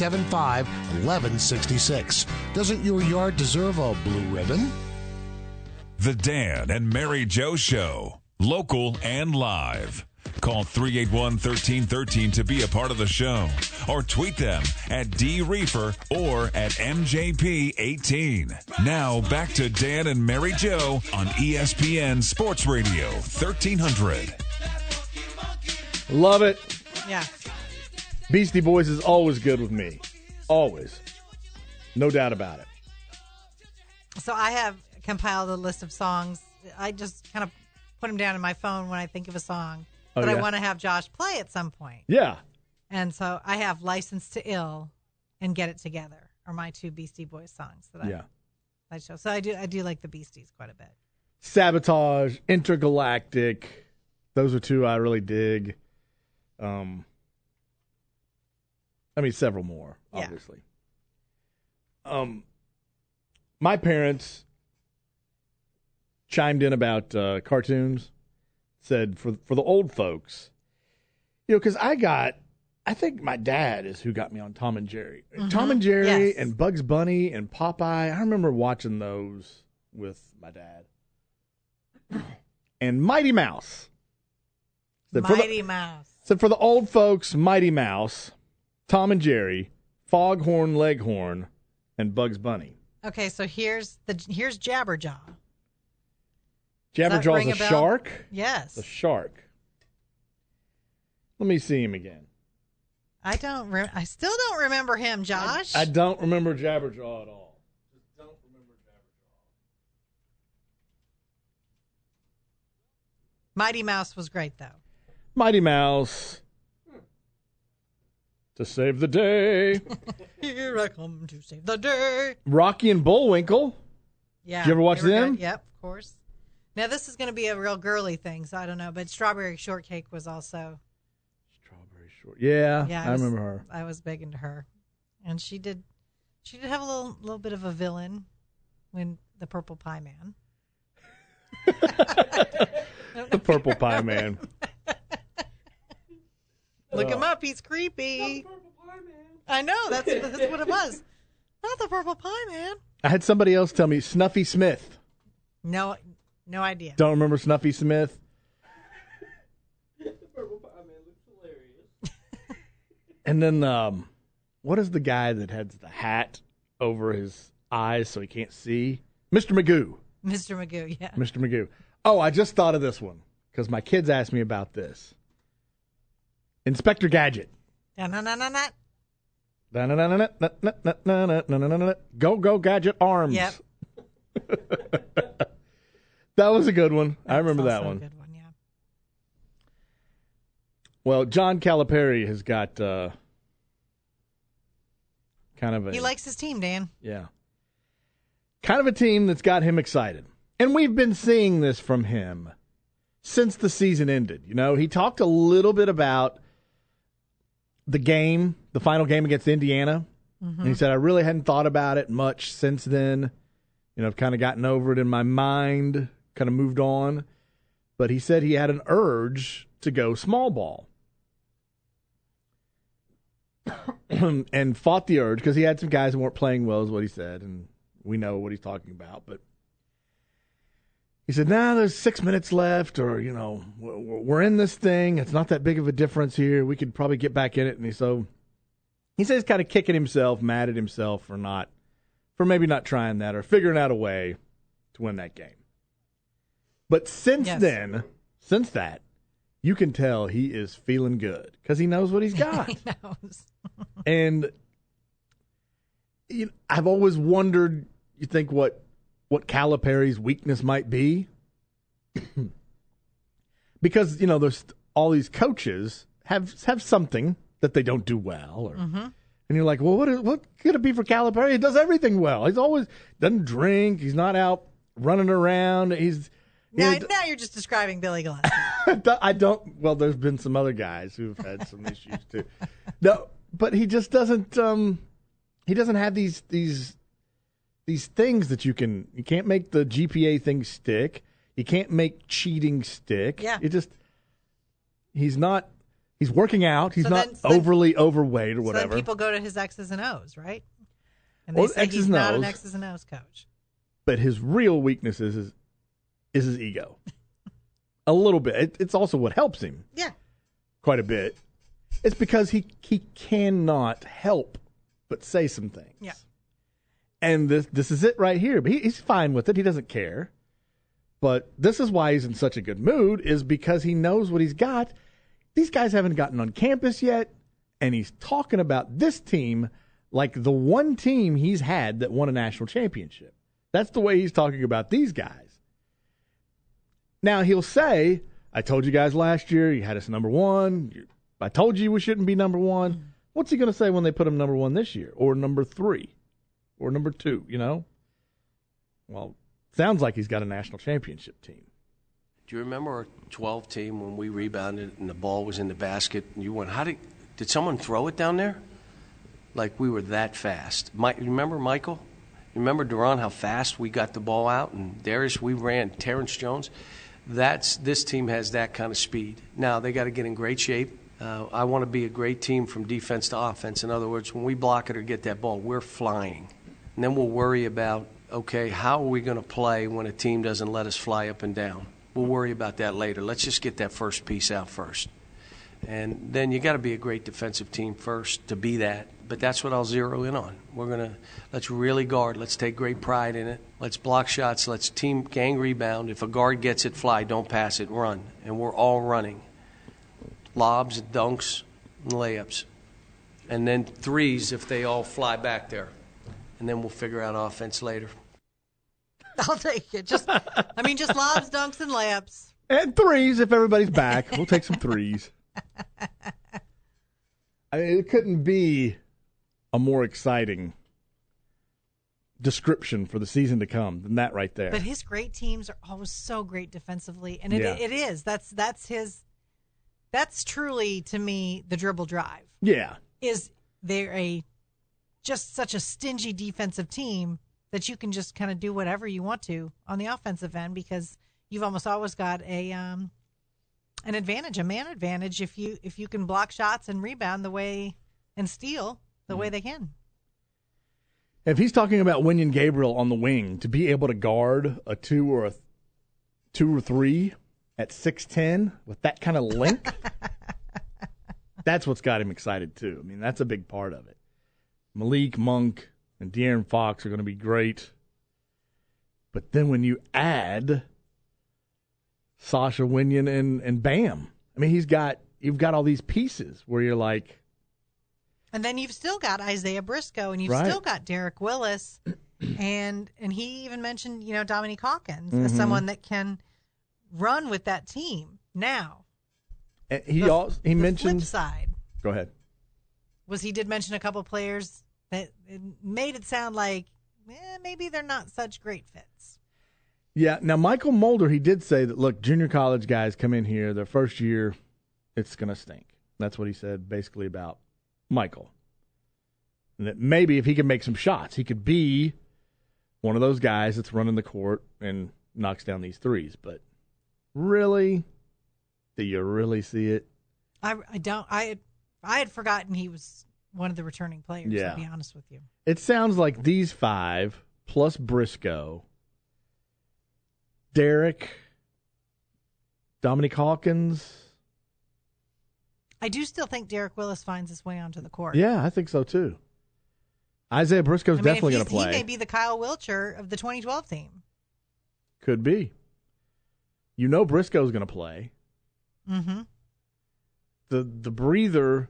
275-1166. Doesn't your yard deserve a blue ribbon? The Dan and Mary Jo Show, local and live. Call 381-1313 to be a part of the show, or tweet them at DReefer or at MJP18. Now back to Dan and Mary Jo on ESPN Sports Radio 1300. Love it. Yeah. Beastie Boys is always good with me. Always. No doubt about it. So I have compiled a list of songs. I just kind of put them down in my phone when I think of a song Oh, that I yeah? want to have Josh play at some point. Yeah. And so I have License to Ill and Get It Together are my two Beastie Boys songs that I show. So I do like the Beasties quite a bit. Sabotage, Intergalactic. Those are two I really dig. Several more, obviously. My parents chimed in about cartoons. Said for the old folks, because I think my dad is who got me on Tom and Jerry. Mm-hmm. Tom and Jerry and Bugs Bunny and Popeye. I remember watching those with my dad. And Mighty Mouse. Mighty Mouse. So for the old folks, Mighty Mouse, Tom and Jerry, Foghorn Leghorn, and Bugs Bunny. Okay, so here's Jabberjaw. Jabberjaw's a shark? Yes. A shark. Let me see him again. I still don't remember him, Josh. I don't remember Jabberjaw at all. Just don't remember Jabberjaw. Mighty Mouse was great, though. Mighty Mouse. To save the day. Here I come to save the day. Rocky and Bullwinkle. Yeah. Did you ever watch them? Yep, of course. Now, this is going to be a real girly thing, so I don't know. But Strawberry Shortcake was also. Yeah, I remember her. I was big into her. And she did have a little bit of a villain when the Purple Pie Man. The Purple Pie Man. Look him up. He's creepy. I know. That's what it was. Not the Purple Pie Man. I had somebody else tell me Snuffy Smith. No idea. Don't remember Snuffy Smith? The Purple Pie Man looks hilarious. And then, what is the guy that has the hat over his eyes so he can't see? Mr. Magoo. Mr. Magoo, yeah. Mr. Magoo. Oh, I just thought of this one because my kids asked me about this. Inspector Gadget. Go Gadget Arms. Yep. That was a good one. I remember that one. A good one, yeah. Well, John Calipari has got kind of a... He likes his team, Dan. Yeah. Kind of a team that's got him excited. And we've been seeing this from him since the season ended. You know, he talked a little bit about the final game against Indiana. Mm-hmm. And he said, I really hadn't thought about it much since then. You know, I've kind of gotten over it in my mind, kind of moved on. But he said he had an urge to go small ball. And fought the urge because he had some guys who weren't playing well, is what he said. And we know what he's talking about. But he said, there's 6 minutes left, or, you know, we're in this thing. It's not that big of a difference here. We could probably get back in it. And he says he's kind of kicking himself, mad at himself for maybe not trying that or figuring out a way to win that game. But since that, you can tell he is feeling good because he knows what he's got. He knows. And I've always wondered, you think what Calipari's weakness might be? Because, you know, there's all these coaches have something that they don't do well. And you're like, well, what could it be for Calipari? He does everything well. He's always doesn't drink. He's not out running around. Now you're just describing Billy Gillispie. I don't. Well, there's been some other guys who've had some issues too. No, but he just doesn't. He doesn't have these things that you can't make the GPA thing stick. You can't make cheating stick. Yeah. He's not. He's working out. He's not overly overweight or whatever. So then people go to his X's and O's, right? And Well, they say X's he's and not an O's. X's and O's coach. But his real weakness is his ego. A little bit. It's also what helps him. Yeah. Quite a bit. It's because he cannot help but say some things. Yeah. And this is it right here. But he's fine with it. He doesn't care. But this is why he's in such a good mood, is because he knows what he's got. These guys haven't gotten on campus yet, and he's talking about this team like the one team he's had that won a national championship. That's the way he's talking about these guys. Now he'll say, I told you guys last year you had us number one. I told you we shouldn't be number one. What's he going to say when they put him number one this year, or number 3, or number 2, you know? Well, sounds like he's got a national championship team. Do you remember our 12 team when we rebounded and the ball was in the basket and you went, did someone throw it down there? Like we were that fast. You remember Michael? You remember Duran, how fast we got the ball out? And Darius, we ran. Terrence Jones. This team has that kind of speed. Now, they got to get in great shape. I want to be a great team from defense to offense. In other words, when we block it or get that ball, we're flying. And then we'll worry about, okay, how are we going to play when a team doesn't let us fly up and down? We'll worry about that later. Let's just get that first piece out first. And then you got to be a great defensive team first to be that. But that's what I'll zero in on. Let's really guard. Let's take great pride in it. Let's block shots. Let's team gang rebound. If a guard gets it, fly. Don't pass it. Run. And we're all running. Lobs, dunks, and layups. And then threes if they all fly back there. And then we'll figure out offense later. I'll take it. Just lobs, dunks, and layups. And threes if everybody's back. We'll take some threes. I mean, it couldn't be a more exciting description for the season to come than that right there. But his great teams are always so great defensively, and it is. That's his. That's truly, to me, the dribble drive. Yeah, they're just such a stingy defensive team that you can just kind of do whatever you want to on the offensive end because you've almost always got an advantage, a man advantage, if you can block shots and rebound and steal the way they can. If he's talking about Wenyen Gabriel on the wing to be able to guard a 2 or 3 at 6'10" with that kind of length, that's what's got him excited too. I mean, that's a big part of it. Malik Monk and De'Aaron Fox are going to be great. But then when you add Sasha Wenyen and Bam, I mean, you've got all these pieces where you're like. And then you've still got Isaiah Briscoe, and you've still got Derek Willis, and he even mentioned, Dominique Hawkins as someone that can run with that team. Now, and he mentioned flip side. Go ahead. He did mention a couple players that made it sound like maybe they're not such great fits. Yeah. Now, Michael Mulder, he did say that, look, junior college guys come in here, their first year, it's going to stink. That's what he said basically about Michael. And that maybe if he can make some shots, he could be one of those guys that's running the court and knocks down these threes. But really, do you really see it? I don't. I had forgotten he was one of the returning players, to be honest with you. It sounds like these 5 plus Briscoe, Derek, Dominique Hawkins. I do still think Derek Willis finds his way onto the court. Yeah, I think so too. Isaiah Briscoe's definitely going to play. He may be the Kyle Wilcher of the 2012 team. Could be. Briscoe's going to play. Mm-hmm. The breather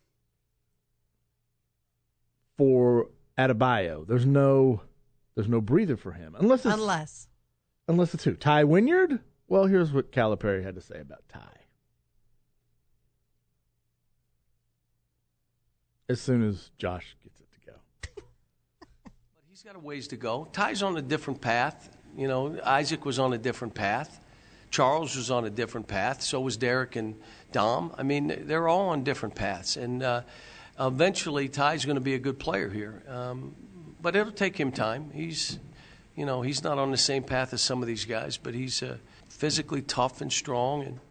for Adebayo, there's no breather for him unless it's who? Ty Wynyard? Well, here's what Calipari had to say about Ty. As soon as Josh gets it to go. But he's got a ways to go. Ty's on a different path. Isaac was on a different path. Charles was on a different path. So was Derek and Dom. I mean, they're all on different paths. And eventually Ty's going to be a good player here. But it'll take him time. He's not on the same path as some of these guys, but he's physically tough and strong. And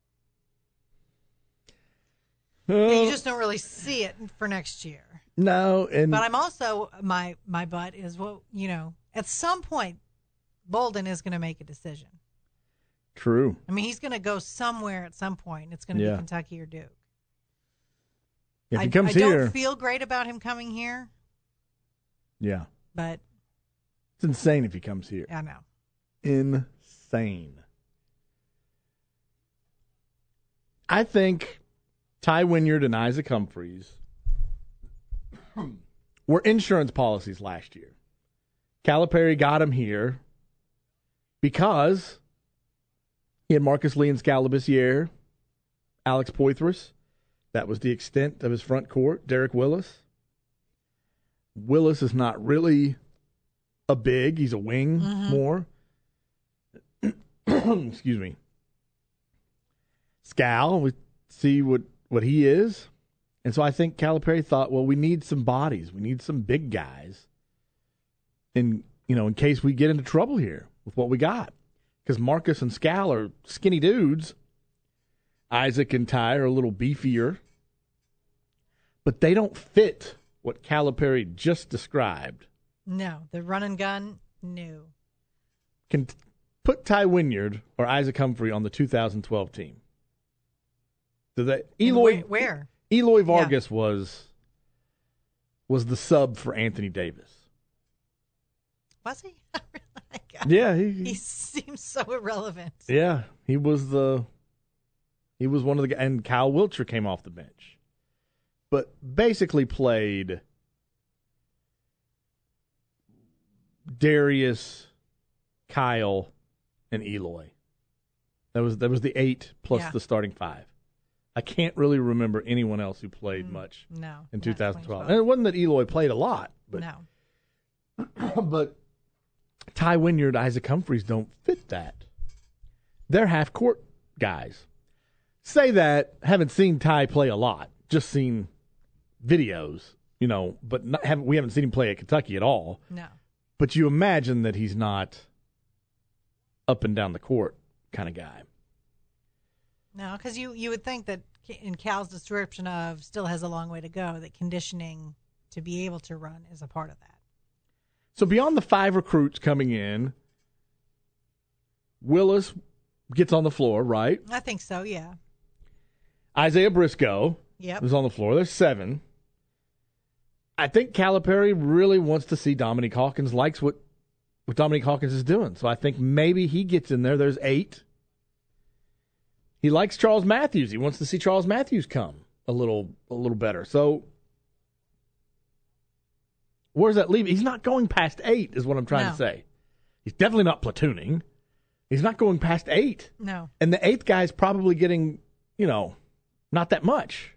you just don't really see it for next year. No, but I'm also my butt is at some point Bolden is going to make a decision. True. I mean, he's going to go somewhere at some point. It's going to be Kentucky or Duke. If he comes here, I don't feel great about him coming here. Yeah, but it's insane if he comes here. I know. Insane. I think Ty Wynyard and Isaac Humphries were insurance policies last year. Calipari got him here because He had Marcus Lee and Skal Labissiere, Alex Poitras. That was the extent of his front court. Derek Willis. Willis is not really a big. He's a wing more. Excuse me. Skal, we see what he is. And so I think Calipari thought, well, we need some bodies. We need some big guys in case we get into trouble here with what we got. Because Marcus and Skal are skinny dudes. Isaac and Ty are a little beefier. But they don't fit what Calipari just described. No, the run and gun, no. Can put Ty Wynyard or Isaac Humphrey on the 2012 team. Where? Eloy Vargas was the sub for Anthony Davis. Was he? Yeah, he seems so irrelevant. Yeah, he was one of the guys, and Kyle Wiltshire came off the bench, but basically played Darius, Kyle, and Eloy. That was the 8 plus the starting 5. I can't really remember anyone else who played much in 2012. And it wasn't that Eloy played a lot, but but Ty Wynyard, Isaac Humphreys don't fit that. They're half-court guys. Say that, haven't seen Ty play a lot, just seen videos, but we haven't seen him play at Kentucky at all. No. But you imagine that he's not up and down the court kind of guy. No, because you would think that in Cal's description of still has a long way to go, that conditioning to be able to run is a part of that. So beyond the 5 recruits coming in, Willis gets on the floor, right? I think so, yeah. Isaiah Briscoe is on the floor. There's 7. I think Calipari really wants to see Dominique Hawkins, likes what Dominique Hawkins is doing. So I think maybe he gets in there. There's 8. He likes Charles Matthews. He wants to see Charles Matthews come a little better. So where does that leave? He's not going past 8 is what I'm trying to say. He's definitely not platooning. He's not going past 8. No. And the 8th guy's probably getting, not that much.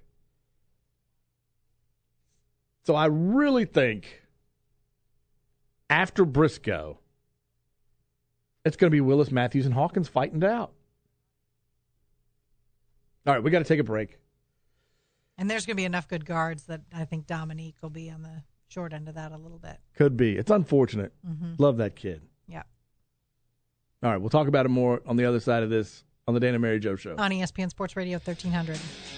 So I really think after Briscoe, it's going to be Willis, Matthews, and Hawkins fighting it out. All right, we got to take a break. And there's going to be enough good guards that I think Dominique will be on the short end of that a little bit. Could be. It's unfortunate. Love that kid. Yeah. All right, we'll talk about it more on the other side of this on the Dan and Mary Jo Show. On ESPN Sports Radio 1300.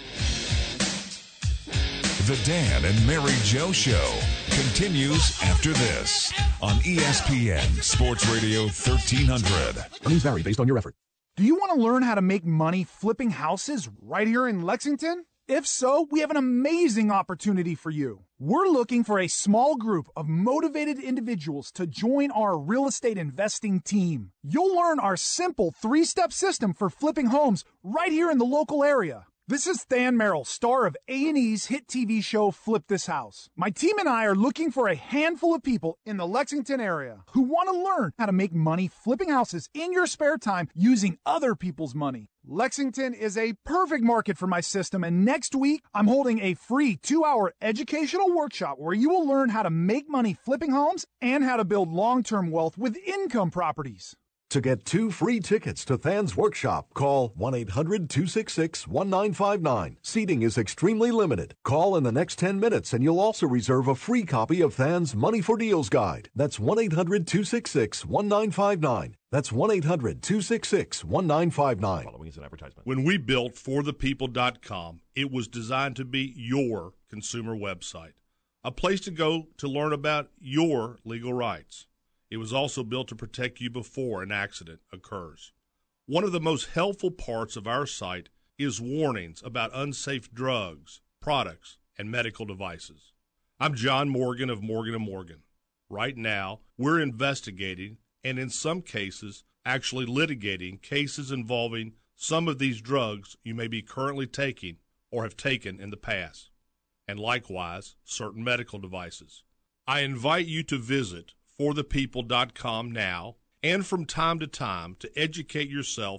The Dan and Mary Jo Show continues after this on ESPN Sports Radio 1300. Earnings vary based on your effort. Do you want to learn how to make money flipping houses right here in Lexington? If so, we have an amazing opportunity for you. We're looking for a small group of motivated individuals to join our real estate investing team. You'll learn our simple 3-step system for flipping homes right here in the local area. This is Than Merrill, star of A&E's hit TV show Flip This House. My team and I are looking for a handful of people in the Lexington area who want to learn how to make money flipping houses in your spare time using other people's money. Lexington is a perfect market for my system, and next week I'm holding a free 2-hour educational workshop where you will learn how to make money flipping homes and how to build long-term wealth with income properties. To get 2 free tickets to Than's workshop, call 1-800-266-1959. Seating is extremely limited. Call in the next 10 minutes and you'll also reserve a free copy of Than's Money for Deals Guide. That's 1-800-266-1959. That's 1-800-266-1959. Following is an advertisement. When we built forthepeople.com, it was designed to be your consumer website, a place to go to learn about your legal rights. It was also built to protect you before an accident occurs. One of the most helpful parts of our site is warnings about unsafe drugs, products, and medical devices. I'm John Morgan of Morgan & Morgan. Right now, we're investigating and in some cases actually litigating cases involving some of these drugs you may be currently taking or have taken in the past, and likewise certain medical devices. I invite you to visit forthepeople.com now and from time to time to educate yourself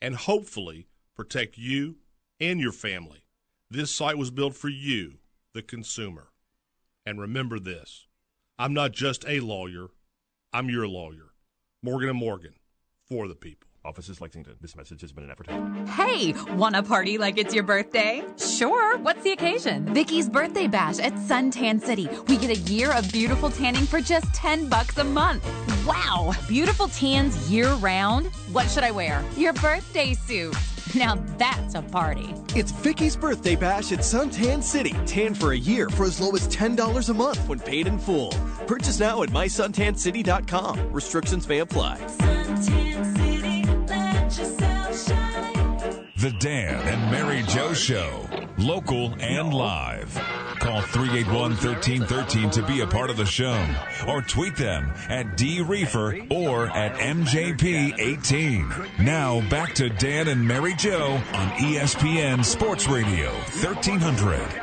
and hopefully protect you and your family. This site was built for you, the consumer. And remember this, I'm not just a lawyer, I'm your lawyer. Morgan & Morgan, for the people. Offices Lexington. This message has been an advertisement. Hey, wanna party like it's your birthday? Sure, what's the occasion? Vicky's Birthday Bash at Suntan City. We get a year of beautiful tanning for just $10 a month. Wow, beautiful tans year-round? What should I wear? Your birthday suit. Now that's a party. It's Vicky's Birthday Bash at Suntan City. Tan for a year for as low as $10 a month when paid in full. Purchase now at mysuntancity.com. Restrictions may apply. Suntan City, let yourself shine. The Dan and Mary Jo Show. Local and live. Call 381-1313 to be a part of the show. Or tweet them at DReefer or at MJP18. Now back to Dan and Mary Jo on ESPN Sports Radio 1300.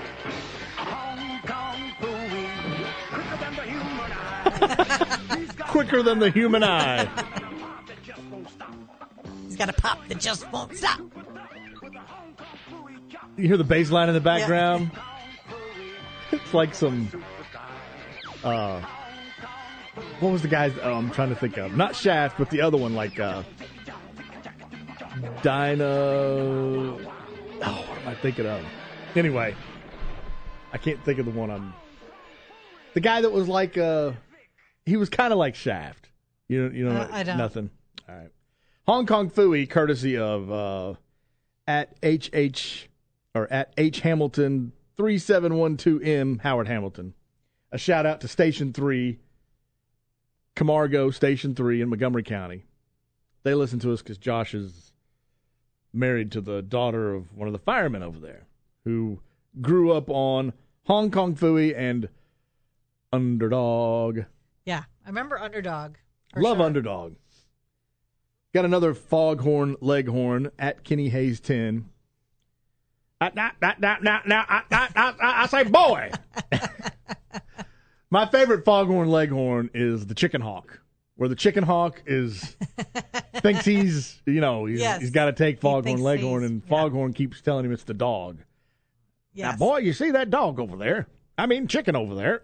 Quicker than the human eye. He's got a pop that just won't stop. You hear the bass line in the background? Yeah. It's like some, what was the guy's, I'm trying to think of. Not Shaft, but the other one, like, Dino, what am I thinking of? Anyway, I can't think of the one the guy that was like, he was kind of like Shaft. You know, I don't. Nothing. All right. Hong Kong Phooey, courtesy of, at H Hamilton 3712M, Howard Hamilton. A shout out to Station 3, Camargo Station 3 in Montgomery County. They listen to us because Josh is married to the daughter of one of the firemen over there who grew up on Hong Kong Phooey and Underdog. Yeah, I remember Underdog. Love sure. Underdog. Got another Foghorn Leghorn at Kenny Hayes 10. I say boy. My favorite Foghorn Leghorn is the Chicken Hawk, where the Chicken Hawk thinks he's got to take Foghorn Leghorn, and Foghorn keeps telling him it's the dog. Yes. Now, boy, you see that dog over there? I mean, chicken over there.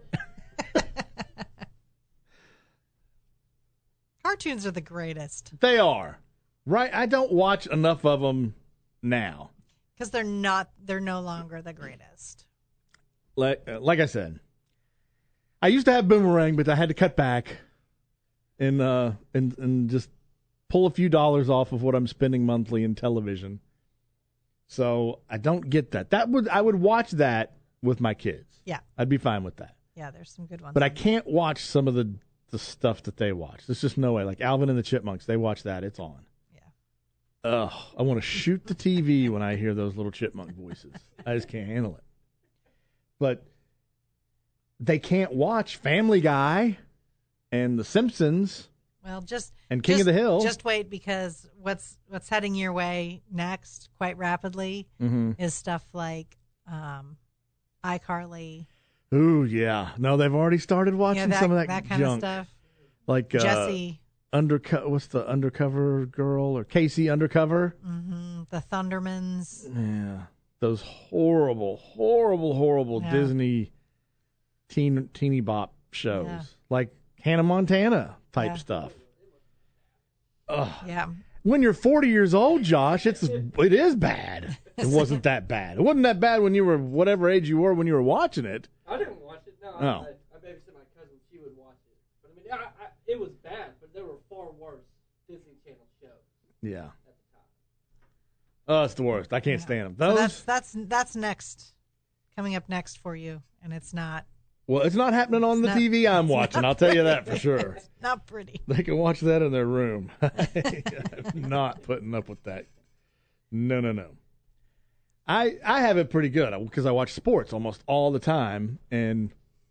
Cartoons are the greatest. They are. Right? I don't watch enough of them now. Because they're no longer the greatest. Like I said, I used to have Boomerang, but I had to cut back and just pull a few dollars off of what I'm spending monthly in television. So I don't get that. I would watch that with my kids. Yeah. I'd be fine with that. Yeah, there's some good ones. But I can't watch some of the stuff that they watch. There's just no way. Like Alvin and the Chipmunks, they watch that. It's on. Ugh, I want to shoot the TV when I hear those little chipmunk voices. I just can't handle it. But they can't watch Family Guy and The Simpsons. Well, and King of the Hill. Just wait, because what's heading your way next quite rapidly is stuff like iCarly. Ooh, yeah. No, they've already started watching some of that kind junk. of stuff. Like Jesse. What's the Undercover Girl or Casey Undercover? Mm-hmm. The Thundermans. Yeah, those horrible Disney teeny bop shows, like Hannah Montana type stuff. Ugh. Yeah. When you're 40 years old, Josh, it is bad. It wasn't that bad. It wasn't that bad when you were whatever age you were when you were watching it. I didn't watch it. No, Oh. I babysit my cousin. She would watch it. But I mean, it was bad, but there were far worse Disney Channel shows. Yeah. Oh, it's the worst. I can't stand them. Those. So that's next, coming up next for you, and it's not. Well, it's not happening on the TV I'm watching. I'll tell you that for sure. It's not pretty. They can watch that in their room. I'm not putting up with that. No. I have it pretty good because I watch sports almost all the time, and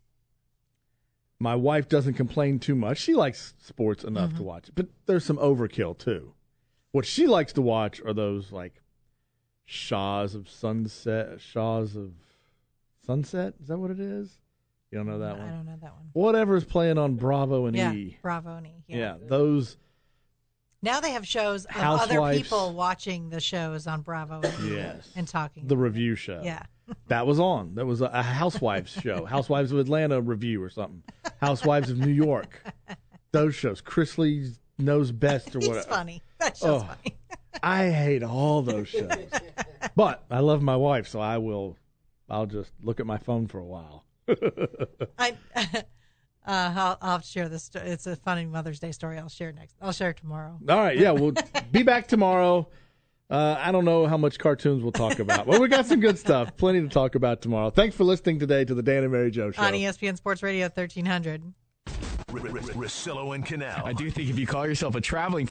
my wife doesn't complain too much. She likes sports enough to watch it, but there's some overkill too. What she likes to watch are those like Shaws of Sunset. Is that what it is? You don't know that one? I don't know that one. Whatever is playing on Bravo and E. Bravo and E. Yeah, those Now they have shows of Housewives. other people watching the shows on Bravo Yes. and talking. The review show. Yeah. That was on. That was a Housewives show. Housewives of Atlanta review or something. Housewives of New York. Those shows. Chris Lee Knows Best or whatever. He's funny. That show's funny. I hate all those shows. But I love my wife, so I'll just look at my phone for a while. I'll share this. It's a funny Mother's Day story. I'll share it tomorrow. All right, yeah, we'll be back tomorrow. I don't know how much cartoons we'll talk about, but we got some good stuff. Plenty to talk about tomorrow. Thanks for listening today to the Dan and Mary Jo Show. On ESPN Sports Radio 1300. Russillo and Canal. I do think if you call yourself a traveling